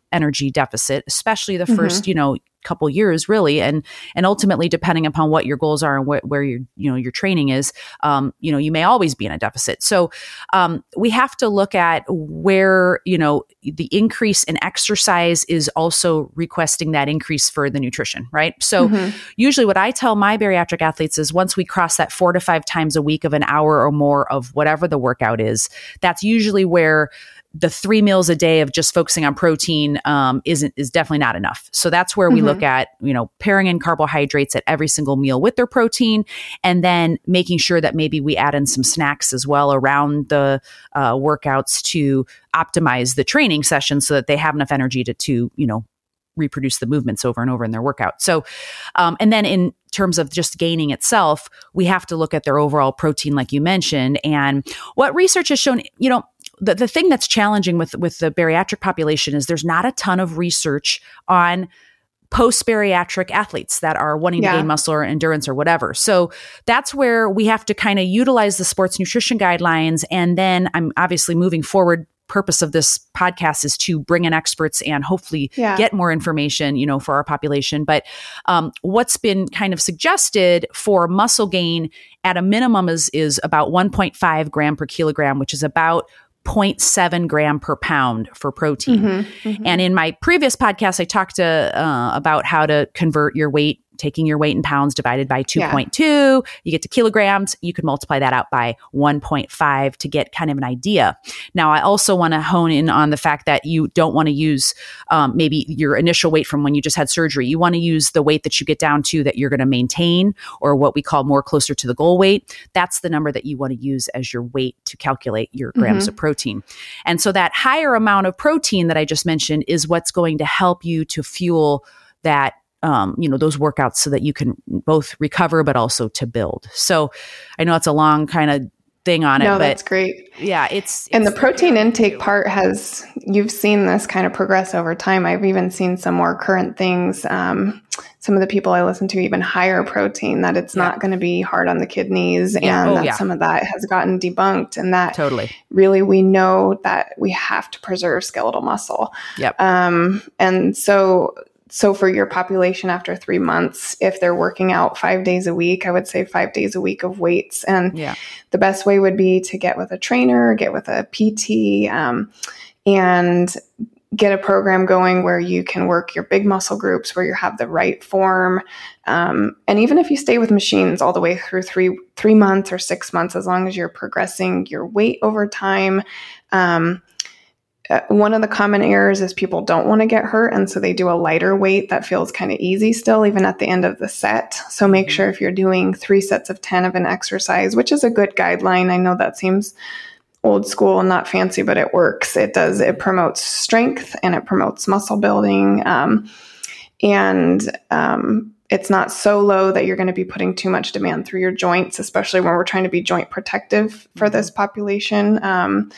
energy deficit, especially the first, mm-hmm. you know, couple years really. And, and ultimately, depending upon what your goals are and wh- where your, you know, your training is, um, you know, you may always be in a deficit. So, um, we have to look at where, you know, the increase in exercise is also requesting that increase for the nutrition, right? So mm-hmm. usually what I tell my bariatric athletes is once we cross that four to five times a week of an hour or more of whatever the workout is, that's usually where the three meals a day of just focusing on protein um, isn't is definitely not enough. So that's where we mm-hmm. look at, you know, pairing in carbohydrates at every single meal with their protein, and then making sure that maybe we add in some snacks as well around the uh, workouts to optimize the training session so that they have enough energy to, to you know, reproduce the movements over and over in their workout. So, um, and then in terms of just gaining itself, we have to look at their overall protein, like you mentioned, and what research has shown, you know, The, the thing that's challenging with, with the bariatric population is there's not a ton of research on post-bariatric athletes that are wanting yeah. to gain muscle or endurance or whatever. So that's where we have to kind of utilize the sports nutrition guidelines. And then I'm obviously moving forward. Purpose of this podcast is to bring in experts and hopefully yeah. get more information, you know, for our population. But um, what's been kind of suggested for muscle gain at a minimum is, is about one point five gram per kilogram, which is about zero point seven gram per pound for protein. Mm-hmm, mm-hmm. And in my previous podcast, I talked to, uh, about how to convert your weight, taking your weight in pounds divided by two point two, yeah. you get to kilograms. You can multiply that out by one point five to get kind of an idea. Now, I also want to hone in on the fact that you don't want to use um, maybe your initial weight from when you just had surgery. You want to use the weight that you get down to that you're going to maintain, or what we call more closer to the goal weight. That's the number that you want to use as your weight to calculate your grams mm-hmm. of protein. And so that higher amount of protein that I just mentioned is what's going to help you to fuel that Um, you know, those workouts so that you can both recover, but also to build. So I know it's a long kind of thing on it, no, but that's great. Yeah, it's, it's and the protein intake too. part has, you've seen this kind of progress over time. I've even seen some more current things. Um, some of the people I listen to even higher protein, that it's yeah. not going to be hard on the kidneys, yeah. and oh, that yeah. some of that has gotten debunked, and that totally really we know that we have to preserve skeletal muscle. Yep. Um, and so So for your population after three months, if they're working out five days a week, I would say five days a week of weights. And yeah. the best way would be to get with a trainer, get with a P T, um, and get a program going where you can work your big muscle groups, where you have the right form. Um, and even if you stay with machines all the way through three, three months or six months, as long as you're progressing your weight over time, um, Uh, one of the common errors is people don't want to get hurt, and so they do a lighter weight that feels kind of easy still, even at the end of the set. So make mm-hmm. sure if you're doing three sets of ten of an exercise, which is a good guideline. I know that seems old school and not fancy, but it works. It does. It promotes strength and it promotes muscle building. Um, and um, it's not so low that you're going to be putting too much demand through your joints, especially when we're trying to be joint protective for mm-hmm. this population. Um,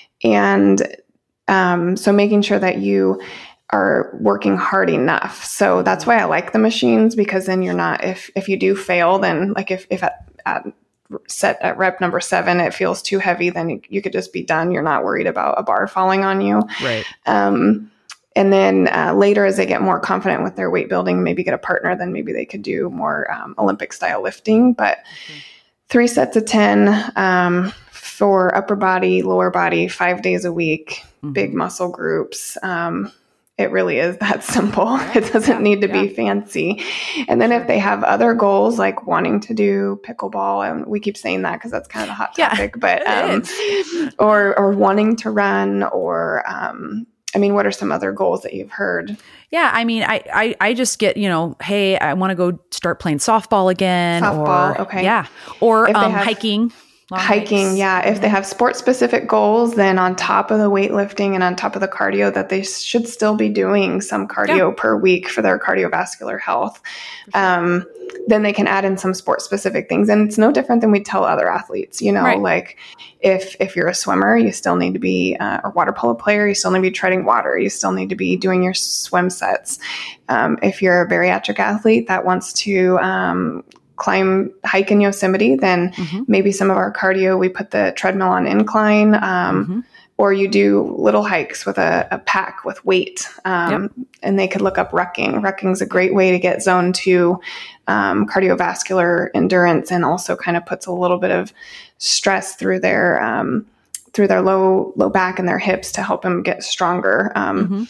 and Um, so making sure that you are working hard enough. So that's why I like the machines, because then you're not, if, if you do fail, then like if, if at, at set at rep number seven, it feels too heavy, then you, you could just be done. You're not worried about a bar falling on you. Right. Um, and then uh, later, as they get more confident with their weight building, maybe get a partner, then maybe they could do more um, Olympic style lifting. But okay. three sets of ten, um, for upper body, lower body, five days a week, mm-hmm. big muscle groups. Um, it really is that simple. It doesn't need to yeah. be fancy. And then if they have other goals, like wanting to do pickleball, and we keep saying that because that's kind of the hot topic, yeah, but, um, or, or wanting to run, or, um, I mean, what are some other goals that you've heard? Yeah, I mean, I, I, I just get, you know, hey, I want to go start playing softball again. Softball, or, okay. Yeah. Or um, have- hiking. Long Hiking, hikes. yeah. If they have sport-specific goals, then on top of the weightlifting and on top of the cardio, that they should still be doing some cardio yeah. per week for their cardiovascular health. Sure. Um, then they can add in some sport-specific things. And it's no different than we tell other athletes, you know, right. like if if you're a swimmer, you still need to be, uh, a water polo player, you still need to be treading water. You still need to be doing your swim sets. Um, if you're a bariatric athlete that wants to um climb, hike in Yosemite, then mm-hmm. maybe some of our cardio, we put the treadmill on incline. Um, mm-hmm. or you do little hikes with a, a pack with weight. Um, yep. And they could look up rucking. Rucking is a great way to get zone two um, cardiovascular endurance, and also kind of puts a little bit of stress through their um, through their low low back and their hips to help them get stronger. Um, mm-hmm.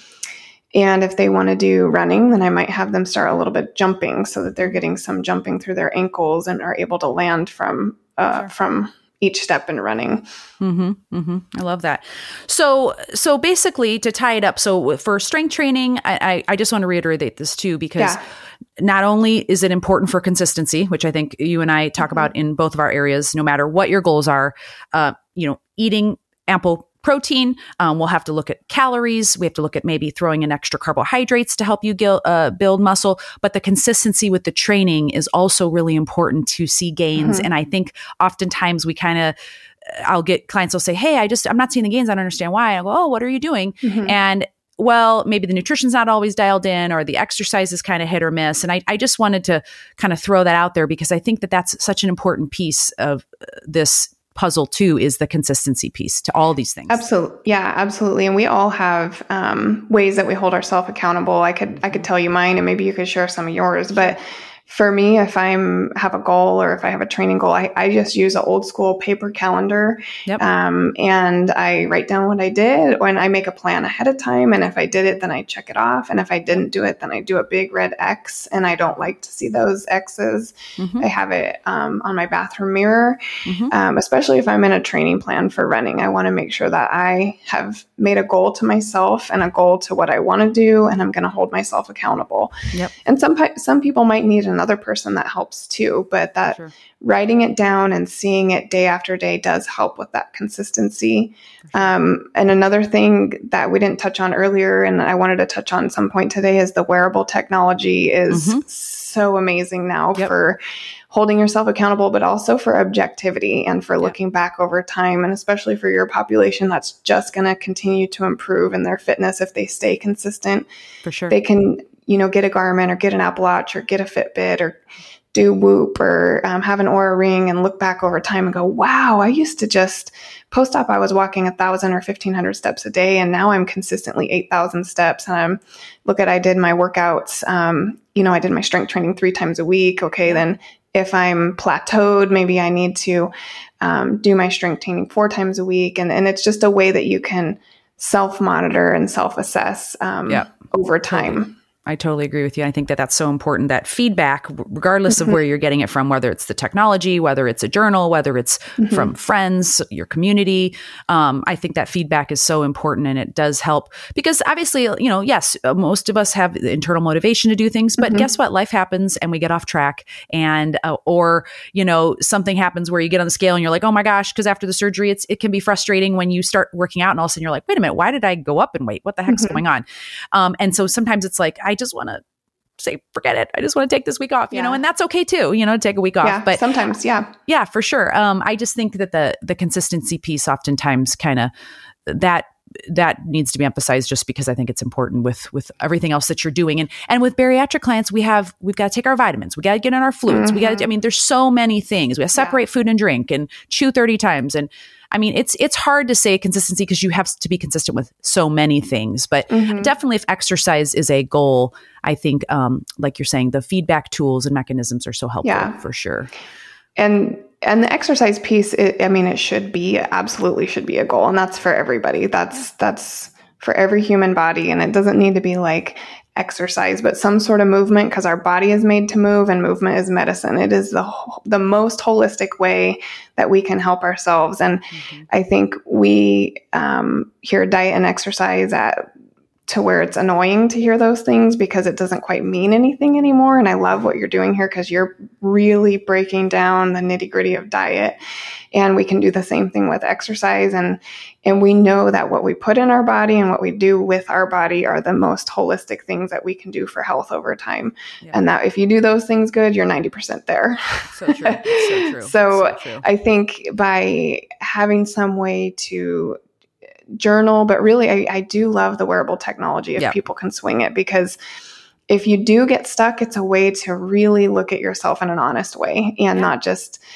And if they want to do running, then I might have them start a little bit jumping so that they're getting some jumping through their ankles and are able to land from uh, sure. from each step in running. Mm-hmm, mm-hmm. I love that. So, so basically to tie it up, so for strength training, I, I, I just want to reiterate this too, because yeah. not only is it important for consistency, which I think you and I talk mm-hmm. about in both of our areas, no matter what your goals are, uh, you know, eating ample protein. Um, we'll have to look at calories. We have to look at maybe throwing in extra carbohydrates to help you gil- uh, build muscle. But the consistency with the training is also really important to see gains. Mm-hmm. And I think oftentimes we kind of, I'll get clients will say, hey, I just, I'm not seeing the gains. I don't understand why. I go, oh, what are you doing? Mm-hmm. And well, maybe the nutrition's not always dialed in, or the exercise is kind of hit or miss. And I, I just wanted to kind of throw that out there, because I think that that's such an important piece of this puzzle too, is the consistency piece to all these things. Absolutely. Yeah, absolutely. And we all have um, ways that we hold ourselves accountable. I could, I could tell you mine, and maybe you could share some of yours, but for me, if I'm have a goal, or if I have a training goal, I, I just use an old school paper calendar. Yep. Um, and I write down what I did, and I make a plan ahead of time. And if I did it, then I check it off. And if I didn't do it, then I do a big red X, and I don't like to see those X's. Mm-hmm. I have it um, on my bathroom mirror, mm-hmm. um, especially if I'm in a training plan for running. I want to make sure that I have made a goal to myself and a goal to what I want to do, and I'm going to hold myself accountable. Yep. And some, some people might need an another person that helps too, but that sure. writing it down and seeing it day after day does help with that consistency. Sure. Um, and another thing that we didn't touch on earlier, and I wanted to touch on some point today, is the wearable technology is mm-hmm. so amazing now yep. for holding yourself accountable, but also for objectivity and for yep. looking back over time. And especially for your population, that's just going to continue to improve in their fitness if they stay consistent. For sure. They can, you know, get a Garmin or get an Apple Watch or get a Fitbit or do Whoop or um, have an Oura Ring and look back over time and go, wow, I used to just post-op, I was walking a thousand or fifteen hundred steps a day. And now I'm consistently eight thousand steps. And I'm look at, I did my workouts. Um, you know, I did my strength training three times a week. Okay. Then if I'm plateaued, maybe I need to um, do my strength training four times a week. And, and it's just a way that you can self-monitor and self-assess um, yep. over time. Totally. I totally agree with you. I think that that's so important, that feedback, regardless mm-hmm. of where you're getting it from, whether it's the technology, whether it's a journal, whether it's mm-hmm. from friends, your community. Um, I think that feedback is so important, and it does help, because obviously, you know, yes, most of us have the internal motivation to do things, but mm-hmm. guess what? Life happens and we get off track, and, uh, or, you know, something happens where you get on the scale and you're like, oh my gosh, because after the surgery, it's, it can be frustrating when you start working out and all of a sudden you're like, wait a minute, why did I go up in weight? What the heck's mm-hmm. going on? Um, and so sometimes it's like, I just want to say, forget it. I just want to take this week off, you yeah. know, and that's okay too, you know, take a week off. Yeah, but sometimes, yeah. Yeah, for sure. Um, I just think that the, the consistency piece oftentimes kind of that, that needs to be emphasized, just because I think it's important with, with everything else that you're doing. And, and with bariatric clients, we have, we've got to take our vitamins. We got to get in our fluids. Mm-hmm. We got to, I mean, there's so many things. We have to separate yeah. food and drink and chew thirty times. And I mean, it's, it's hard to say consistency because you have to be consistent with so many things, but mm-hmm. definitely if exercise is a goal, I think, um, like you're saying, the feedback tools and mechanisms are so helpful yeah. for sure. And, and the exercise piece, it, I mean, it should be, absolutely should be a goal. And that's for everybody. That's, that's for every human body. And it doesn't need to be like exercise, but some sort of movement, because our body is made to move, and movement is medicine. It is the the most holistic way that we can help ourselves. And mm-hmm. I think we um, hear diet and exercise at to where it's annoying to hear those things, because it doesn't quite mean anything anymore. And I love what you're doing here, because you're really breaking down the nitty gritty of diet. And we can do the same thing with exercise. And, and we know that what we put in our body and what we do with our body are the most holistic things that we can do for health over time. Yeah. And that if you do those things good, you're ninety percent there. So true. It's so true. so, so true. I think by having some way to journal, but really I, I do love the wearable technology if yep. people can swing it, because if you do get stuck, it's a way to really look at yourself in an honest way, and yep. not just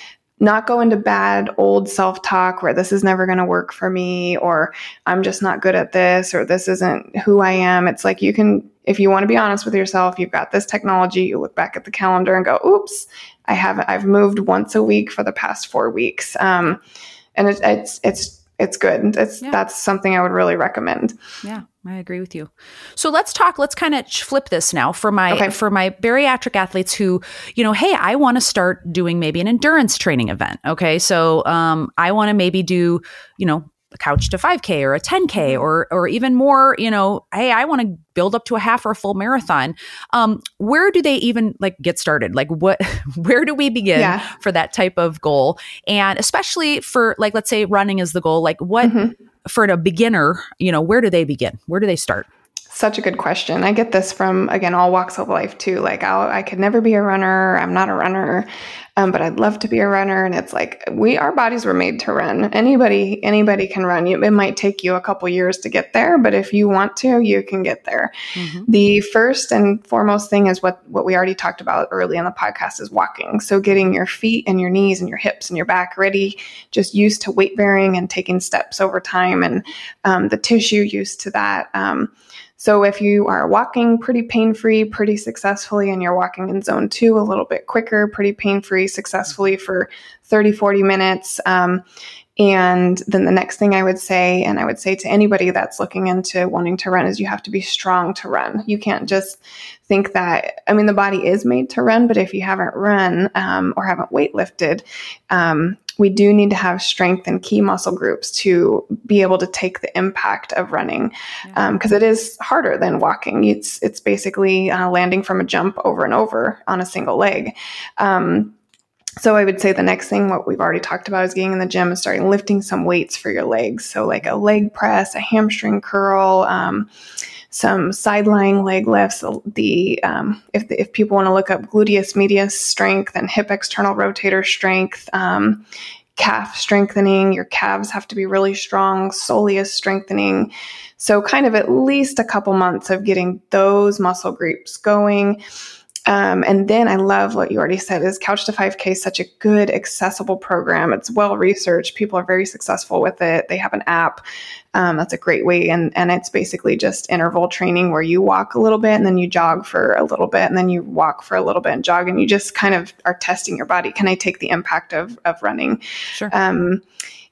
not go into bad old self-talk where this is never going to work for me, or I'm just not good at this, or this isn't who I am. It's like, you can, if you want to be honest with yourself, you've got this technology, you look back at the calendar and go, oops, I haven't, I've moved once a week for the past four weeks. Um, and it, it's, it's, it's good. It's, yeah. That's something I would really recommend. Yeah, I agree with you. So let's talk, let's kind of flip this now for my, Okay. for my bariatric athletes who, you know, hey, I want to start doing maybe an endurance training event. Okay. So, um, I want to maybe do, you know, a couch to five K or a ten K or, or even more, you know, hey, I want to build up to a half or a full marathon. Um, where do they even like get started? Like what, where do we begin Yeah. for that type of goal? And especially for like, let's say running is the goal, like what, mm-hmm. for a beginner, you know, where do they begin? Where do they start? Such a good question. I get this from, again, all walks of life too. Like, I'll, I could never be a runner. I'm not a runner, um, but I'd love to be a runner. And it's like, we, our bodies were made to run. Anybody, anybody can run. You, it might take you a couple years to get there, but if you want to, you can get there. Mm-hmm. The first and foremost thing is what, what we already talked about early in the podcast is walking. So getting your feet and your knees and your hips and your back ready, just used to weight bearing and taking steps over time, and um, the tissue used to that. Um, So if you are walking pretty pain-free, pretty successfully, and you're walking in zone two a little bit quicker, pretty pain-free, successfully for thirty, forty minutes. Um, and then the next thing I would say, and I would say to anybody that's looking into wanting to run, is you have to be strong to run. You can't just think that, I mean, the body is made to run, but if you haven't run um, or haven't weightlifted, um, we do need to have strength in key muscle groups to be able to take the impact of running, because yeah. um, it is harder than walking. It's it's basically uh, landing from a jump over and over on a single leg. Um, so I would say the next thing, what we've already talked about, is getting in the gym and starting lifting some weights for your legs. So like a leg press, a hamstring curl, um, some side lying leg lifts. The um, if the, if people want to look up gluteus medius strength and hip external rotator strength, um, calf strengthening, your calves have to be really strong, soleus strengthening. So kind of at least a couple months of getting those muscle groups going. Um, and then I love what you already said is Couch to five K is such a good, accessible program. It's well researched. People are very successful with it. They have an app. Um, that's a great way. And, and it's basically just interval training where you walk a little bit and then you jog for a little bit and then you walk for a little bit and jog. And you just kind of are testing your body. Can I take the impact of, of running? Sure. Um,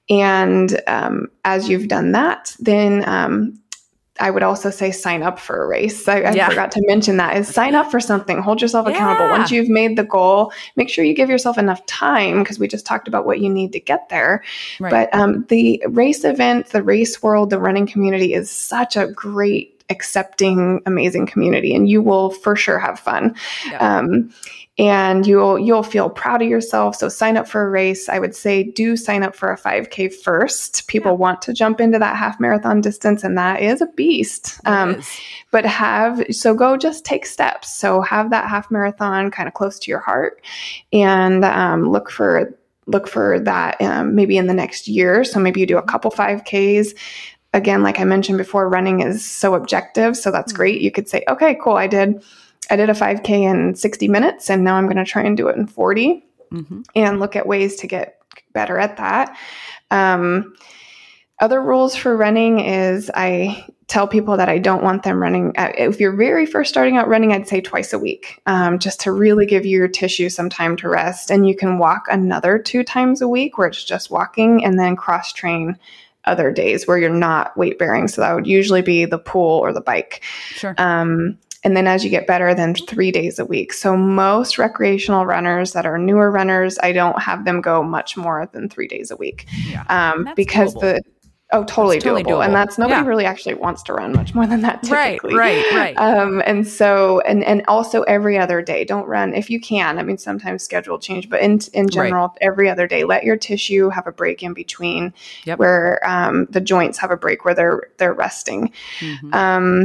and um, as you've done that, then um, I would also say sign up for a race. I, I yeah. forgot to mention that is sign up for something, hold yourself yeah. accountable. Once you've made the goal, make sure you give yourself enough time, because we just talked about what you need to get there. Right. But um, the race event, the race world, the running community is such a great, accepting, amazing community, and you will for sure have fun. Yeah. Um, and you'll, you'll feel proud of yourself. So sign up for a race. I would say do sign up for a five K first. People yeah. want to jump into that half marathon distance, and that is a beast. Um, is. But have, so go just take steps. So have that half marathon kind of close to your heart, and um, look for, look for that um, maybe in the next year. So maybe you do a couple five Ks. Again, like I mentioned before, running is so objective. So that's mm-hmm. great. You could say, okay, cool. I did I did a five K in sixty minutes, and now I'm going to try and do it in forty mm-hmm. and look at ways to get better at that. Um, other rules for running is I tell people that I don't want them running. At, if you're very first starting out running, I'd say twice a week, um, just to really give your tissue some time to rest. And you can walk another two times a week where it's just walking, and then cross train other days where you're not weight bearing. So that would usually be the pool or the bike. Sure. Um, And then as you get better, then three days a week. So most recreational runners that are newer runners, I don't have them go much more than three days a week. Yeah. Um, because doable. the, oh, totally, doable. totally doable. And that's, nobody yeah. really actually wants to run much more than that typically. Right, right, right. Um, and so, and, and also every other day, don't run if you can. I mean, sometimes schedule change, but in, in general, right. every other day, let your tissue have a break in between yep. where um, the joints have a break where they're, they're resting. Mm-hmm. Um,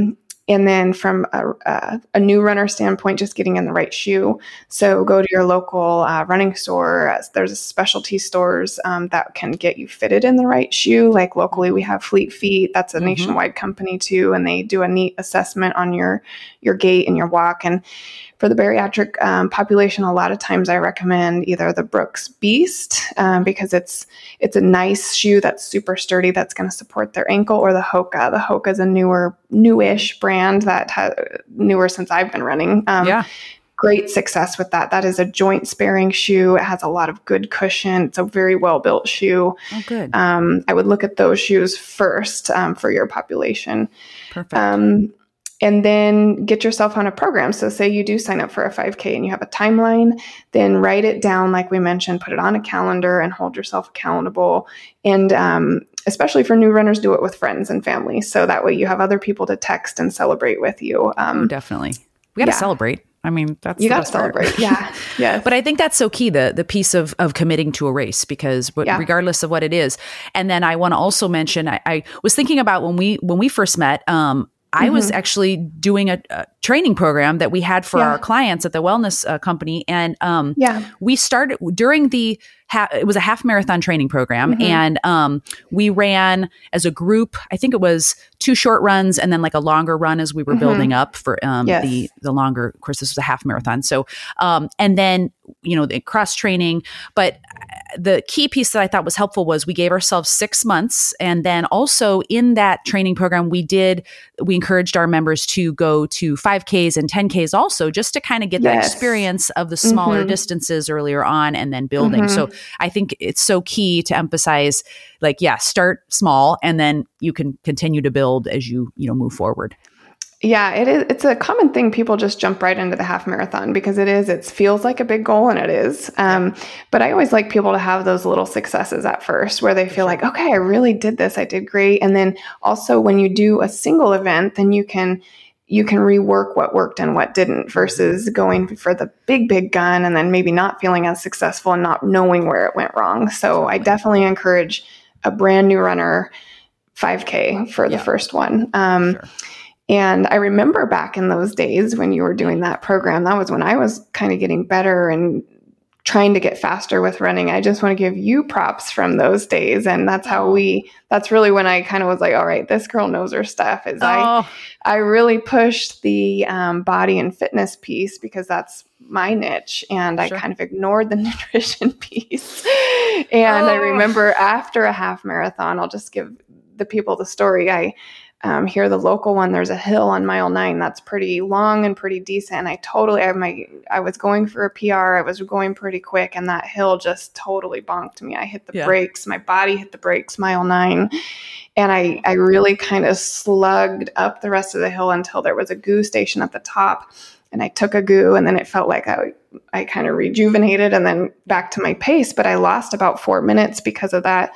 and then from a, a, a new runner standpoint, just getting in the right shoe. So go to your local uh, running store. There's specialty stores um, that can get you fitted in the right shoe. Like locally, we have Fleet Feet. That's a mm-hmm. nationwide company too, and they do a neat assessment on your your gait and your walk. And for the bariatric um, population, a lot of times I recommend either the Brooks Beast um, because it's it's a nice shoe that's super sturdy that's going to support their ankle, or the Hoka. The Hoka is a newer, newish brand that has newer since I've been running. Um, yeah. Great success with that. That is a joint sparing shoe. It has a lot of good cushion. It's a very well built shoe. Oh, good. Um, I would look at those shoes first um, for your population. Perfect. Um, And then get yourself on a program. So say you do sign up for a five K and you have a timeline, then write it down like we mentioned, put it on a calendar and hold yourself accountable. And um, especially for new runners, do it with friends and family. So that way you have other people to text and celebrate with you. Um, oh, definitely. We got to yeah. celebrate. I mean, that's you the got to best part. celebrate. Yeah. Yes. But I think that's so key, the the piece of of committing to a race, because w- Yeah. regardless of what it is. And then I want to also mention, I, I was thinking about when we when we first met, um, I was Mm-hmm. actually doing a, a training program that we had for Yeah. our clients at the wellness uh, company. And um, Yeah. we started during the, ha- it was a half marathon training program. Mm-hmm. And um, we ran as a group, I think it was two short runs and then like a longer run as we were Mm-hmm. building up for um, Yes. the, the longer, of course, this was a half marathon. So, um, and then, you know, the cross training, but the key piece that I thought was helpful was we gave ourselves six months. And then also in that training program, we did, we encouraged our members to go to five Ks and ten Ks also, just to kind of get that Yes. experience of the smaller Mhm. distances earlier on and then building. Mhm. So I think it's so key to emphasize, like, yeah, start small and then you can continue to build as you, you know, move forward. Yeah, it is. It's a common thing. People just jump right into the half marathon because it is, it feels like a big goal, and it is. Um, but I always like people to have those little successes at first where they feel like, okay, I really did this. I did great. And then also when you do a single event, then you can, you can rework what worked and what didn't versus going for the big, big gun and then maybe not feeling as successful and not knowing where it went wrong. So I definitely encourage a brand new runner five K for the Yeah. first one. Um, Sure. And I remember back in those days when you were doing that program, that was when I was kind of getting better and trying to get faster with running. I just want to give you props from those days. And that's how we, that's really when I kind of was like, all right, this girl knows her stuff. Is Oh. I, I really pushed the um, body and fitness piece because that's my niche. And Sure. I kind of ignored the nutrition piece. And I Oh. remember after a half marathon, I'll just give the people the story. I, Um, here, the local one, there's a hill on mile nine that's pretty long and pretty decent. And I totally, I, my, I was going for a P R. I was going pretty quick, and that hill just totally bonked me. I hit the Yeah. brakes. My body hit the brakes, mile nine. And I, I really kind of slugged up the rest of the hill until there was a goo station at the top. And I took a goo, and then it felt like I, I kind of rejuvenated and then back to my pace. But I lost about four minutes because of that.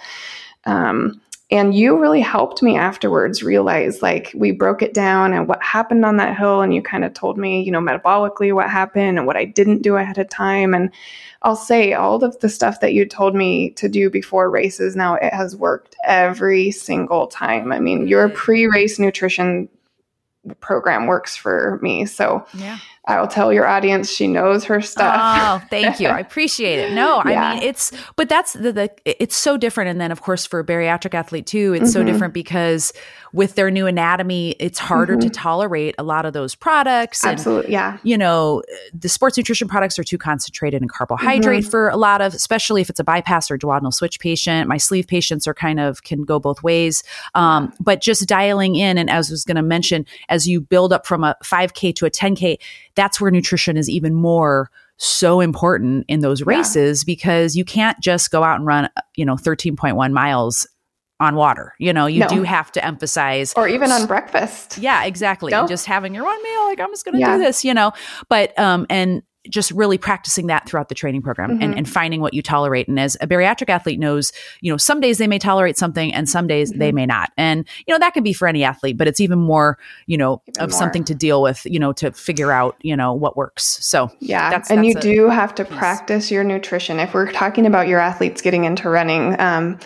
Um, And you really helped me afterwards realize, like, we broke it down and what happened on that hill. And you kind of told me, you know, metabolically what happened and what I didn't do ahead of time. And I'll say all of the stuff that you told me to do before races, now it has worked every single time. I mean, your pre-race nutrition program works for me. So Yeah. I'll tell your audience she knows her stuff. Oh, thank you. I appreciate it. No, Yeah. I mean, it's, but that's the, the, it's so different. And then of course for a bariatric athlete too, it's so Mhm. different because with their new anatomy, it's harder to tolerate a lot of those products. And, Absolutely. Yeah. you know, the sports nutrition products are too concentrated in carbohydrate Mm-hmm. for a lot of, especially if it's a bypass or duodenal switch patient. My sleeve patients are kind of, can go both ways. Um, but just dialing in, and as I was going to mention, as you build up from a five K to a ten K, that's where nutrition is even more so important in those races, because you can't just go out and run, you know, thirteen point one miles on water. You know, you No. do have to emphasize, Or even on breakfast. yeah, exactly. No. Just having your one meal, like I'm just going to Yeah. do this, you know, but, um, and just really practicing that throughout the training program and, Mhm. and finding what you tolerate. And as a bariatric athlete knows, you know, some days they may tolerate something and some days they may not. And, you know, that can be for any athlete, but it's even more, you know, Even of more. something to deal with, you know, to figure out, you know, what works. So Yeah. That's- and you that's a do have to piece. practice your nutrition. If we're talking about your athletes getting into running, um,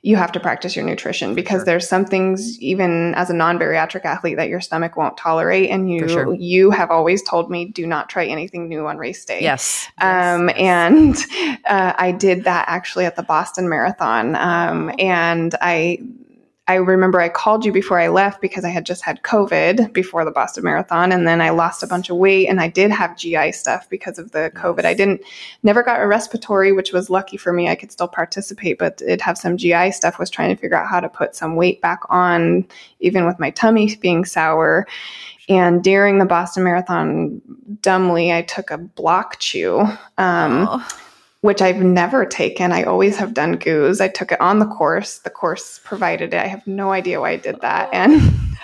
you have to practice your nutrition because sure. there's some things even as a non-bariatric athlete that your stomach won't tolerate. And you, sure. you have always told me, do not try anything new on race day. Yes. Um, yes, yes. And uh, I did that actually at the Boston Marathon. Um, and I, I remember I called you before I left because I had just had COVID before the Boston Marathon. And then I lost a bunch of weight and I did have G I stuff because of the COVID. I didn't, never got a respiratory, which was lucky for me. I could still participate, but it have some G I stuff. Was trying to figure out how to put some weight back on, even with my tummy being sour. And during the Boston Marathon, dumbly, I took a block chew. Um, oh. which I've never taken. I always have done goos. I took it on the course. The course provided it. I have no idea why I did that. And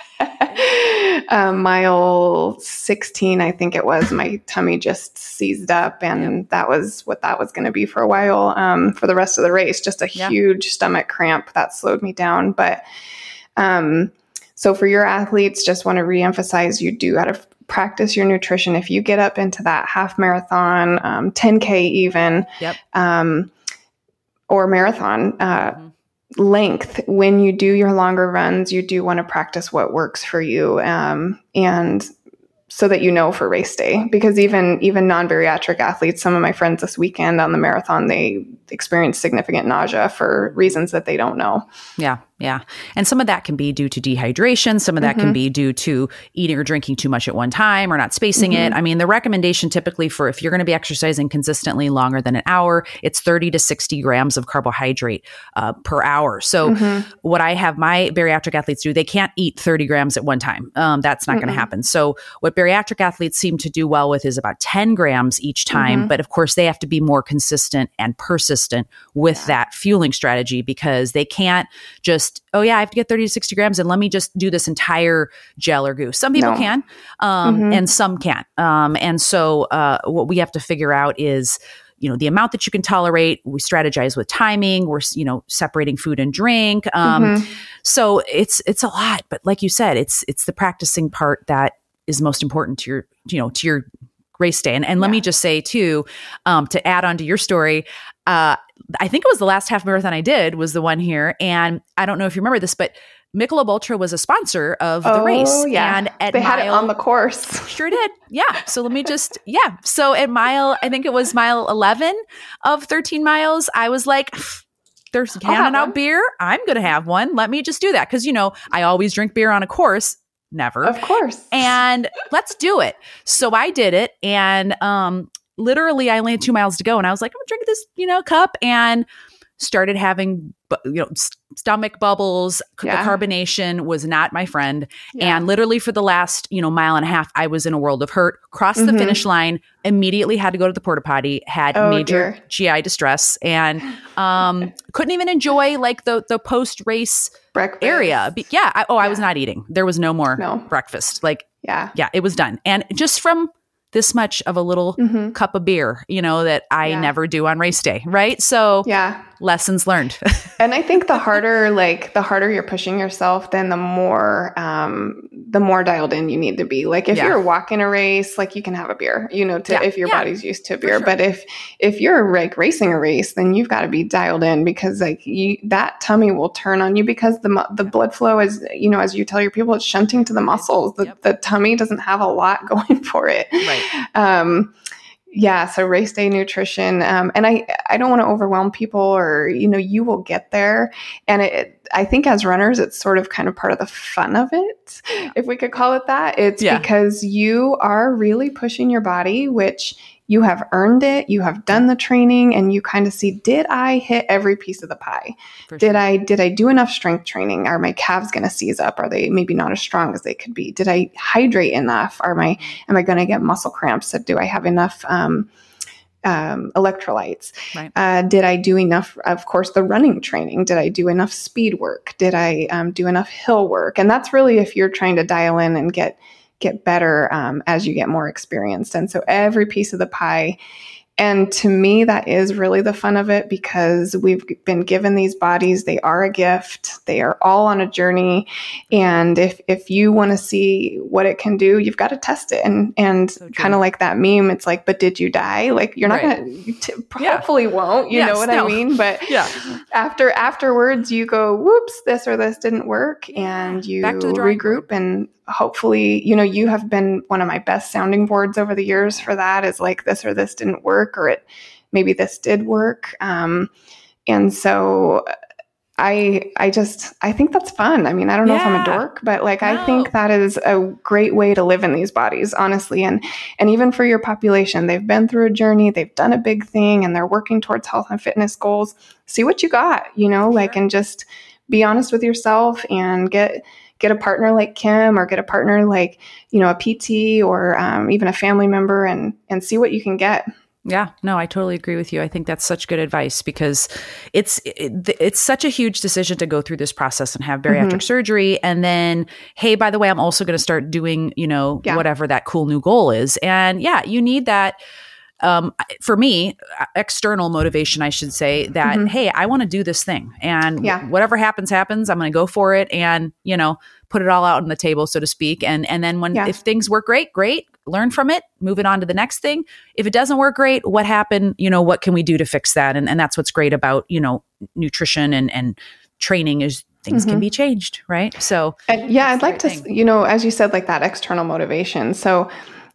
um, mile sixteen, I think it was, my tummy just seized up. And yeah. that was what that was going to be for a while um, for the rest of the race. Just a yeah. huge stomach cramp that slowed me down. But um, so for your athletes, just want to reemphasize, you do got to practice your nutrition. If you get up into that half marathon, um, ten K even, yep. um, or marathon uh, mm-hmm. length, when you do your longer runs, you do want to practice what works for you. Um, and so that you know for race day, because even, even non-bariatric athletes, some of my friends this weekend on the marathon, they experienced significant nausea for reasons that they don't know. Yeah. Yeah. And some of that can be due to dehydration. Some of that mm-hmm. can be due to eating or drinking too much at one time or not spacing mm-hmm. it. I mean, the recommendation typically for if you're going to be exercising consistently longer than an hour, it's thirty to sixty grams of carbohydrate uh, per hour. So mm-hmm. what I have my bariatric athletes do, they can't eat thirty grams at one time. Um, that's not mm-hmm. going to happen. So what bariatric athletes seem to do well with is about ten grams each time. Mm-hmm. But of course, they have to be more consistent and persistent with yeah. that fueling strategy because they can't just oh yeah, I have to get thirty to sixty grams and let me just do this entire gel or goose. Some people no. can, um, mm-hmm. and some can't. Um, and so uh, what we have to figure out is, you know, the amount that you can tolerate. We strategize with timing. We're, you know, separating food and drink. Um, mm-hmm. So it's, it's a lot, but like you said, it's, it's the practicing part that is most important to your, you know, to your race day. And, and let yeah. me just say too, um, to add on to your story, uh, I think it was the last half marathon I did was the one here. And I don't know if you remember this, but Michelob Ultra was a sponsor of oh, the race. Yeah. And at they mile, had it on the course. Sure did. Yeah. So let me just, yeah. So at mile, I think it was mile eleven of thirteen miles, I was like, there's handing out beer. I'm going to have one. Let me just do that. Cause you know, I always drink beer on a course. Never. Of course. And let's do it. So I did it. And, um, literally I only had two miles to go and I was like, I'm gonna drink this, you know, cup and started having, you know, st- stomach bubbles. Yeah. The carbonation was not my friend. Yeah. And literally for the last, you know, mile and a half, I was in a world of hurt, crossed mm-hmm. the finish line, immediately had to go to the porta potty, had oh, major dear. G I distress and, um, couldn't even enjoy like the, the post race breakfast area. Be- yeah. I, oh, yeah. I was not eating. There was no more no. breakfast. Like, yeah, yeah, it was done. And just from this much of a little mm-hmm. cup of beer, you know, that I yeah. never do on race day. Right. So yeah, lessons learned. And I think the harder, like the harder you're pushing yourself, then the more, um, the more dialed in you need to be. Like if yeah. you're walking a race, like you can have a beer, you know, to, yeah. if your yeah. body's used to beer, sure. but if, if you're like racing a race, then you've got to be dialed in because like you, that tummy will turn on you because the, the blood flow is, you know, as you tell your people, it's shunting to the muscles. The, yep. the tummy doesn't have a lot going for it. Right. Um, Yeah. So race day nutrition. Um, and I, I don't want to overwhelm people or, you know, you will get there. And it, I think as runners, it's sort of kind of part of the fun of it, yeah. if we could call it that. It's yeah. because you are really pushing your body, which you have earned it. You have done the training and you kind of see, did I hit every piece of the pie? For did sure. I, did I do enough strength training? Are my calves going to seize up? Are they maybe not as strong as they could be? Did I hydrate enough? Are my, am I going to get muscle cramps? Do I have enough, um, um, electrolytes? Right. Uh, did I do enough, of course, the running training? Did I do enough speed work? Did I, um, do enough hill work? And that's really, if you're trying to dial in and get, get better um, as you get more experienced. And so every piece of the pie And to me, that is really the fun of it, because we've been given these bodies. They are a gift. They are all on a journey. And if if you want to see what it can do, you've got to test it. And and so kind of like that meme, it's like, but did you die? Like, you're not right. going to, hopefully yeah. won't, you yes, know what no. I mean? But yeah. after afterwards, you go, whoops, this or this didn't work. And you regroup, and hopefully, you know, you have been one of my best sounding boards over the years for that, is like, this or this didn't work, or it, maybe this did work. Um, and so I, I just, I think that's fun. I mean, I don't know yeah. if I'm a dork, but like, no. I think that is a great way to live in these bodies, honestly. And, and even for your population, they've been through a journey, they've done a big thing, and they're working towards health and fitness goals. See what you got, you know, sure. like, and just be honest with yourself, and get, get a partner like Kim, or get a partner like, you know, a P T, or um, even a family member, and, and see what you can get. Yeah, no, I totally agree with you. I think that's such good advice, because it's it, it's such a huge decision to go through this process and have bariatric mm-hmm. surgery. And then, hey, by the way, I'm also going to start doing, you know, yeah. whatever that cool new goal is. And yeah, you need that. Um, for me, external motivation, I should say, that, mm-hmm. hey, I want to do this thing, and yeah. w- whatever happens, happens. I'm going to go for it, and, you know, put it all out on the table, so to speak. And, and then when, yeah. if things work great, great, learn from it, move it on to the next thing. If it doesn't work great, what happened? You know, what can we do to fix that? And, and that's what's great about, you know, nutrition and, and training, is things mm-hmm. can be changed. Right. So and yeah, I'd like to, thing. you know, as you said, like that external motivation. So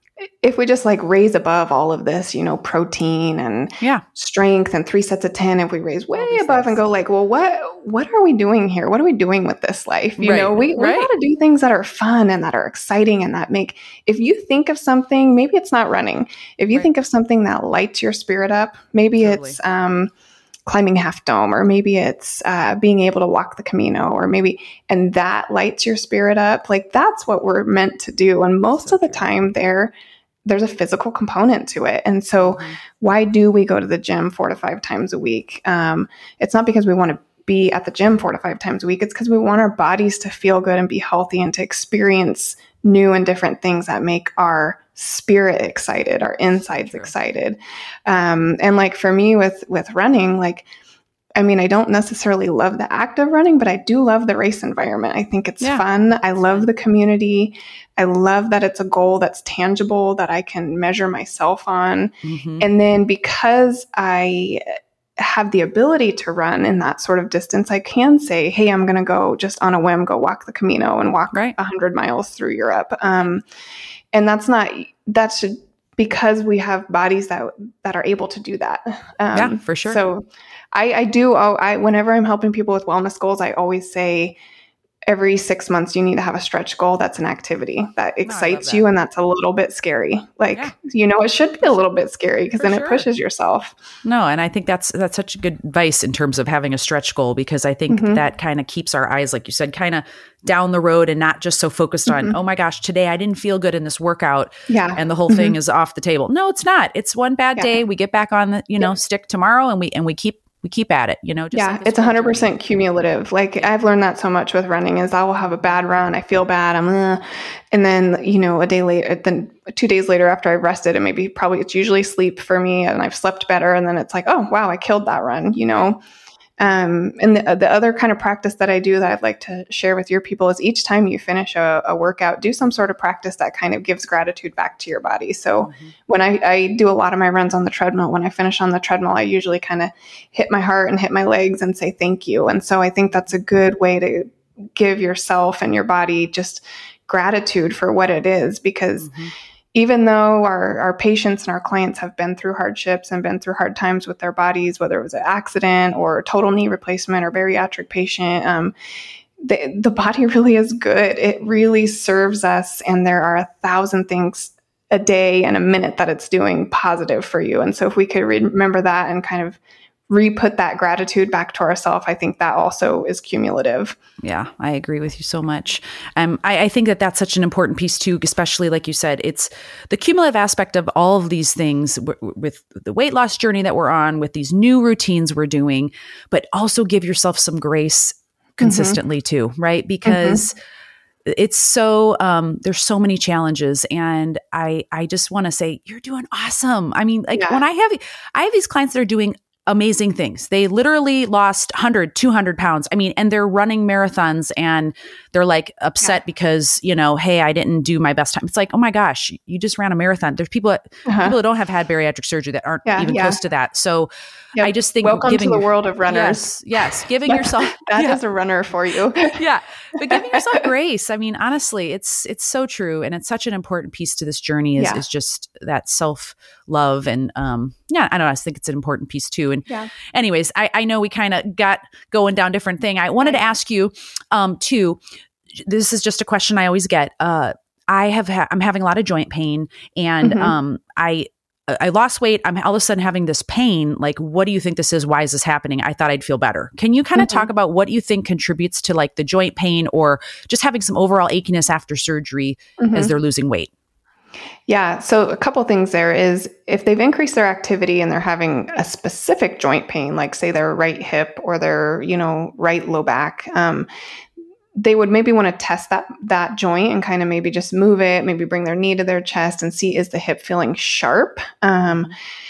if we just like raise above all of this, you know, protein and yeah. strength and three sets of ten, if we raise way above things. And go like, well, what, what are we doing here? What are we doing with this life? You right. know, we, we right. got to do things that are fun and that are exciting, and that make, if you think of something, maybe it's not running. If you right. think of something that lights your spirit up, maybe totally. it's, um, climbing Half Dome, or maybe it's uh, being able to walk the Camino, or maybe, and that lights your spirit up. Like, that's what we're meant to do. And most so of the true. time there, there's a physical component to it. And so mm-hmm. why do we go to the gym four to five times a week? Um, it's not because we want to be at the gym four to five times a week. It's because we want our bodies to feel good and be healthy, and to experience new and different things that make our spirit excited, our insides sure. excited. Um, and like for me with, with running, like, I mean, I don't necessarily love the act of running, but I do love the race environment. I think it's yeah. fun. I love the community. I love that it's a goal that's tangible, that I can measure myself on. Mm-hmm. And then because I have the ability to run in that sort of distance, I can say, hey, I'm going to go just on a whim, go walk the Camino and walk right. one hundred miles through Europe. Um, and that's not, that should, because we have bodies that that are able to do that. Um, yeah, for sure. So I, I do, oh, I, whenever I'm helping people with wellness goals, I always say, every six months, you need to have a stretch goal. That's an activity that excites no, that. you. And that's a little bit scary. Like, yeah. you know, it should be a little bit scary, because then sure. it pushes yourself. No. And I think that's, that's such good advice in terms of having a stretch goal, because I think mm-hmm. that kind of keeps our eyes, like you said, kind of down the road, and not just so focused on, mm-hmm. oh my gosh, today I didn't feel good in this workout. Yeah. And the whole mm-hmm. thing is off the table. No, it's not. It's one bad yeah. day. We get back on the, you know, yeah. stick tomorrow, and we, and we keep, we keep at it, you know? Just yeah, like it's one hundred percent cumulative. Like, I've learned that so much with running, is I will have a bad run. I feel bad. I'm, uh, and then, you know, a day later, then two days later after I've rested, and maybe probably it's usually sleep for me, and I've slept better. And then it's like, oh, wow, I killed that run, you know? Um, and the, the other kind of practice that I do that I'd like to share with your people is, each time you finish a, a workout, do some sort of practice that kind of gives gratitude back to your body. So mm-hmm. when I, I do a lot of my runs on the treadmill, when I finish on the treadmill, I usually kind of hit my heart and hit my legs and say thank you. And so I think that's a good way to give yourself and your body just gratitude for what it is, because mm-hmm. even though our, our patients and our clients have been through hardships and been through hard times with their bodies, whether it was an accident or total knee replacement or bariatric patient, um, the, the body really is good. It really serves us. And there are a thousand things a day and a minute that it's doing positive for you. And so if we could remember that and kind of re-put that gratitude back to ourselves, I think that also is cumulative. Yeah, I agree with you so much. Um, I, I think that that's such an important piece too, especially like you said, it's the cumulative aspect of all of these things w- with the weight loss journey that we're on, with these new routines we're doing, but also give yourself some grace consistently mm-hmm. too, right? Because mm-hmm. it's so, um, there's so many challenges, and I, I just want to say, you're doing awesome. I mean, like yeah. when I have, I have these clients that are doing amazing things. They literally lost one hundred, two hundred pounds. I mean, and they're running marathons, and they're like upset yeah. because, you know, hey, I didn't do my best time. It's like, oh my gosh, you just ran a marathon. There's people, that, uh-huh. people that don't have had bariatric surgery that aren't yeah, even yeah. close to that. So yep. I just think welcome giving to the your, world of runners. Yes, yes giving yourself that yeah. is a runner for you. yeah, but giving yourself grace. I mean, honestly, it's it's so true, and it's such an important piece to this journey. Is yeah. is just that self love, and um, yeah, I don't know. I think it's an important piece too. And yeah. anyways, I, I know we kind of got going down different thing. I wanted to ask you um, too. This is just a question I always get. Uh, I have ha- I'm having a lot of joint pain, and mm-hmm. um, I. I lost weight. I'm all of a sudden having this pain. Like, what do you think this is? Why is this happening? I thought I'd feel better. Can you kind of mm-hmm. talk about what you think contributes to like the joint pain, or just having some overall achiness after surgery mm-hmm. as they're losing weight? Yeah. So a couple things there is if they've increased their activity and they're having a specific joint pain, like say their right hip or their, you know, right low back, um, they would maybe want to test that that joint and kind of maybe just move it, maybe bring their knee to their chest and see, is the hip feeling sharp? Um,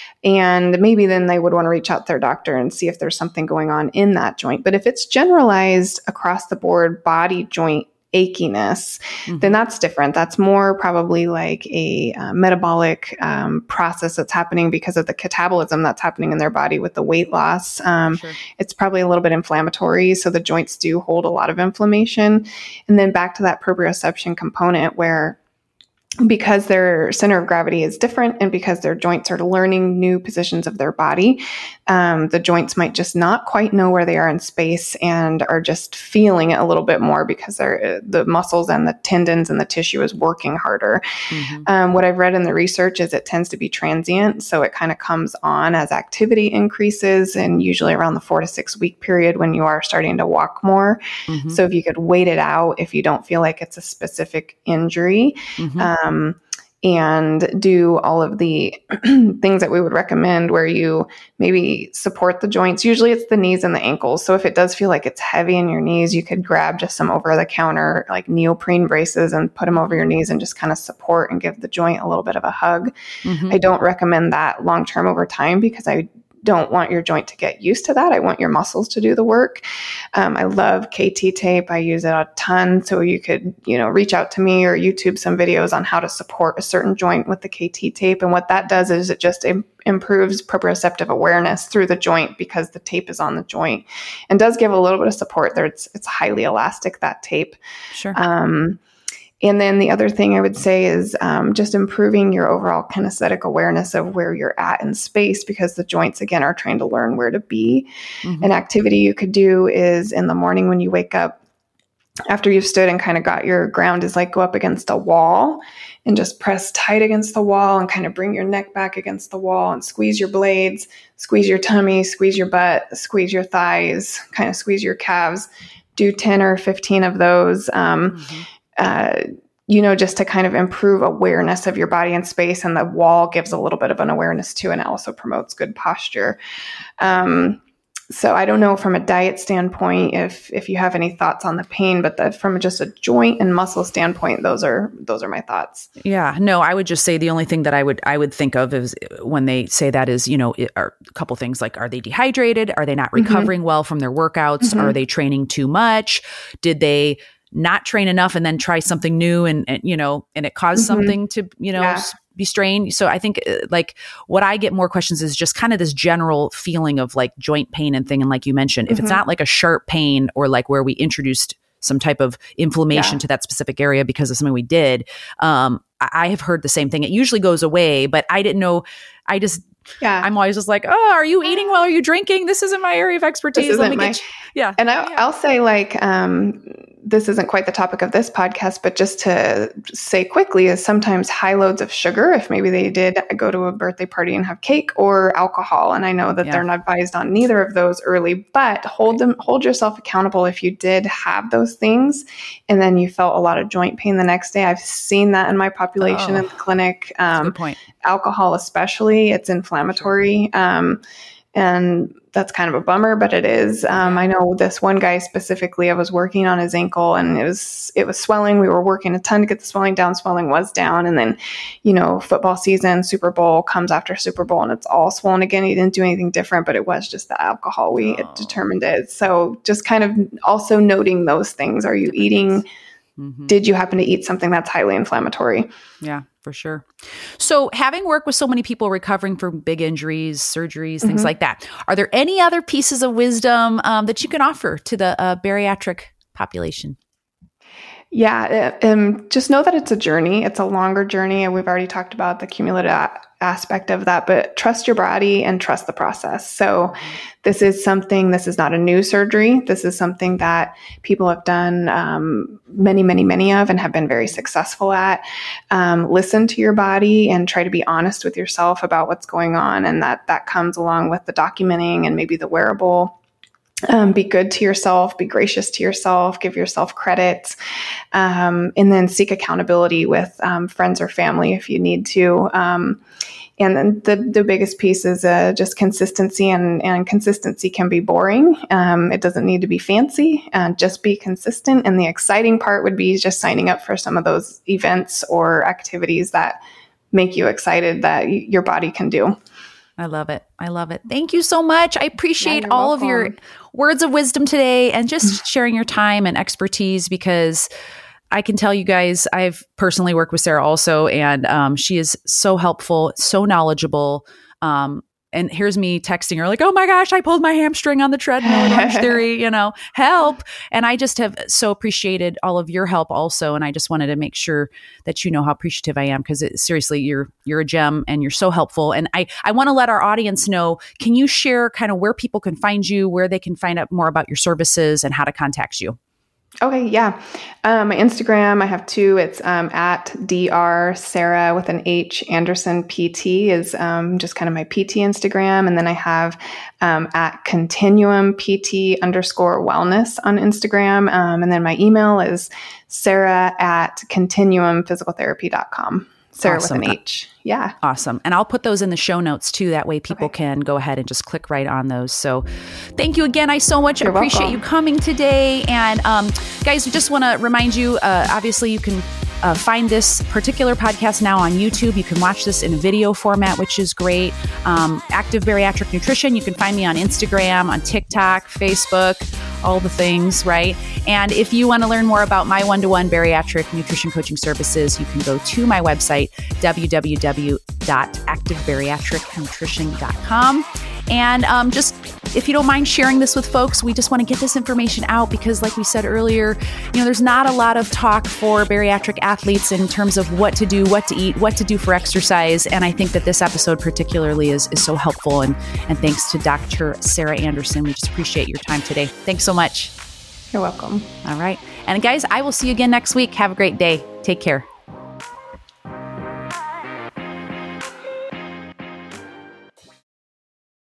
and maybe then they would want to reach out to their doctor and see if there's something going on in that joint. But if it's generalized across the board body joint achiness, mm-hmm. then that's different. That's more probably like a uh, metabolic um, process that's happening because of the catabolism that's happening in their body with the weight loss. Um, sure. It's probably a little bit inflammatory. So the joints do hold a lot of inflammation. And then back to that proprioception component where because their center of gravity is different and because their joints are learning new positions of their body, um, the joints might just not quite know where they are in space and are just feeling it a little bit more because they're, the muscles and the tendons and the tissue is working harder. Mm-hmm. Um, what I've read in the research is it tends to be transient. So it kind of comes on as activity increases, and usually around the four to six week period when you are starting to walk more. Mm-hmm. So if you could wait it out, if you don't feel like it's a specific injury, mm-hmm. um, Um, and do all of the things that we would recommend where you maybe support the joints. Usually it's the knees and the ankles. So if it does feel like it's heavy in your knees, you could grab just some over-the-counter like neoprene braces and put them over your knees and just kind of support and give the joint a little bit of a hug. Mm-hmm. I don't recommend that long-term over time because I don't want your joint to get used to that. I want your muscles to do the work. Um, I love K T tape. I use it a ton. So you could, you know, reach out to me or YouTube some videos on how to support a certain joint with the K T tape. And what that does is it just im- improves proprioceptive awareness through the joint because the tape is on the joint and does give a little bit of support there. It's, it's highly elastic, that tape. Sure. Um, And then the other thing I would say is um, just improving your overall kinesthetic awareness of where you're at in space, because the joints, again, are trying to learn where to be. Mm-hmm. An activity you could do is in the morning when you wake up, after you've stood and kind of got your ground, is like go up against a wall and just press tight against the wall and kind of bring your neck back against the wall and squeeze your blades, squeeze your tummy, squeeze your butt, squeeze your thighs, kind of squeeze your calves. Do ten or fifteen of those. Um, mm-hmm. Uh, you know, just to kind of improve awareness of your body in space. And the wall gives a little bit of an awareness too, and it also promotes good posture. Um, so I don't know from a diet standpoint if if you have any thoughts on the pain, but the, from just a joint and muscle standpoint, those are those are my thoughts. Yeah, no, I would just say the only thing that I would I would think of is when they say that is, you know, it, are a couple things like, are they dehydrated? Are they not recovering mm-hmm. well from their workouts? Mm-hmm. Are they training too much? Did they not train enough and then try something new and, and you know, and it caused mm-hmm. something to, you know, yeah. be strained. So I think uh, like what I get more questions is just kind of this general feeling of like joint pain and thing. And like you mentioned, mm-hmm. if it's not like a sharp pain or like where we introduced some type of inflammation yeah. to that specific area because of something we did, um, I, I have heard the same thing. It usually goes away, but I didn't know. I just, yeah, I'm always just like, oh, are you eating well? Are you drinking? This isn't my area of expertise. Let me my, get you. Yeah. And I, yeah. I'll say like, um, this isn't quite the topic of this podcast, but just to say quickly is sometimes high loads of sugar, if maybe they did go to a birthday party and have cake, or alcohol. And I know that yeah. they're not advised on neither of those early, but hold them, hold yourself accountable if you did have those things and then you felt a lot of joint pain the next day. I've seen that in my population oh, in the clinic. Um, good point. Alcohol especially, it's inflammatory. Um, And that's kind of a bummer, but it is. Um, I know this one guy specifically, I was working on his ankle and it was, it was swelling. We were working a ton to get the swelling down. Swelling was down. And then, you know, football season, Super Bowl comes after Super Bowl and it's all swollen again. He didn't do anything different, but it was just the alcohol. We oh. determined it. So just kind of also noting those things. Are you eating, mm-hmm. did you happen to eat something that's highly inflammatory? Yeah, for sure. So having worked with so many people recovering from big injuries, surgeries, things mm-hmm. like that, are there any other pieces of wisdom um, that you can offer to the uh, bariatric population? Yeah, um, just know that it's a journey. It's a longer journey. And we've already talked about the cumulative a- aspect of that, but trust your body and trust the process. So this is something, this is not a new surgery. This is something that people have done um, many, many, many of and have been very successful at. Um, listen to your body and try to be honest with yourself about what's going on. And that, that comes along with the documenting and maybe the wearable. Um, be good to yourself, be gracious to yourself, give yourself credit, um, and then seek accountability with um, friends or family if you need to. Um, and then the, the biggest piece is uh, just consistency, and, and consistency can be boring. Um, it doesn't need to be fancy, uh, just be consistent. And the exciting part would be just signing up for some of those events or activities that make you excited that y- your body can do. I love it. I love it. Thank you so much. I appreciate yeah, all welcome. of your words of wisdom today and just sharing your time and expertise, because I can tell you guys, I've personally worked with Sarah also, and um, she is so helpful, so knowledgeable. Um, and here's me texting her like, oh my gosh, I pulled my hamstring on the treadmill in Orange Theory, you know, help. And I just have so appreciated all of your help also. And I just wanted to make sure that you know how appreciative I am, because seriously, you're you're a gem and you're so helpful. And I, I want to let our audience know, can you share kind of where people can find you, where they can find out more about your services and how to contact you? Okay, yeah. Um, my Instagram, I have two. It's um, at Dr. Sarah with an H Anderson P T is um, just kind of my P T Instagram. And then I have um, at Continuum P T underscore wellness on Instagram. Um, and then my email is Sarah at continuum physical therapy dot com. Sarah awesome. With an H. Yeah. Awesome. And I'll put those in the show notes too. That way people okay. can go ahead and just click right on those. So thank you again. I so much You're appreciate welcome. You coming today. And um, guys, we just want to remind you, uh, obviously you can uh, find this particular podcast now on YouTube. You can watch this in a video format, which is great. Um, Active Bariatric Nutrition. You can find me on Instagram, on TikTok, Facebook, all the things, right? And if you want to learn more about my one-to-one bariatric nutrition coaching services, you can go to my website, w w w dot active bariatric nutrition dot com. And um, just, if you don't mind sharing this with folks, we just want to get this information out because, like we said earlier, you know, there's not a lot of talk for bariatric athletes in terms of what to do, what to eat, what to do for exercise. And I think that this episode particularly is, is so helpful. And, and thanks to Doctor Sarah Anderson. We just appreciate your time today. Thanks so much. You're welcome. All right. And guys, I will see you again next week. Have a great day. Take care.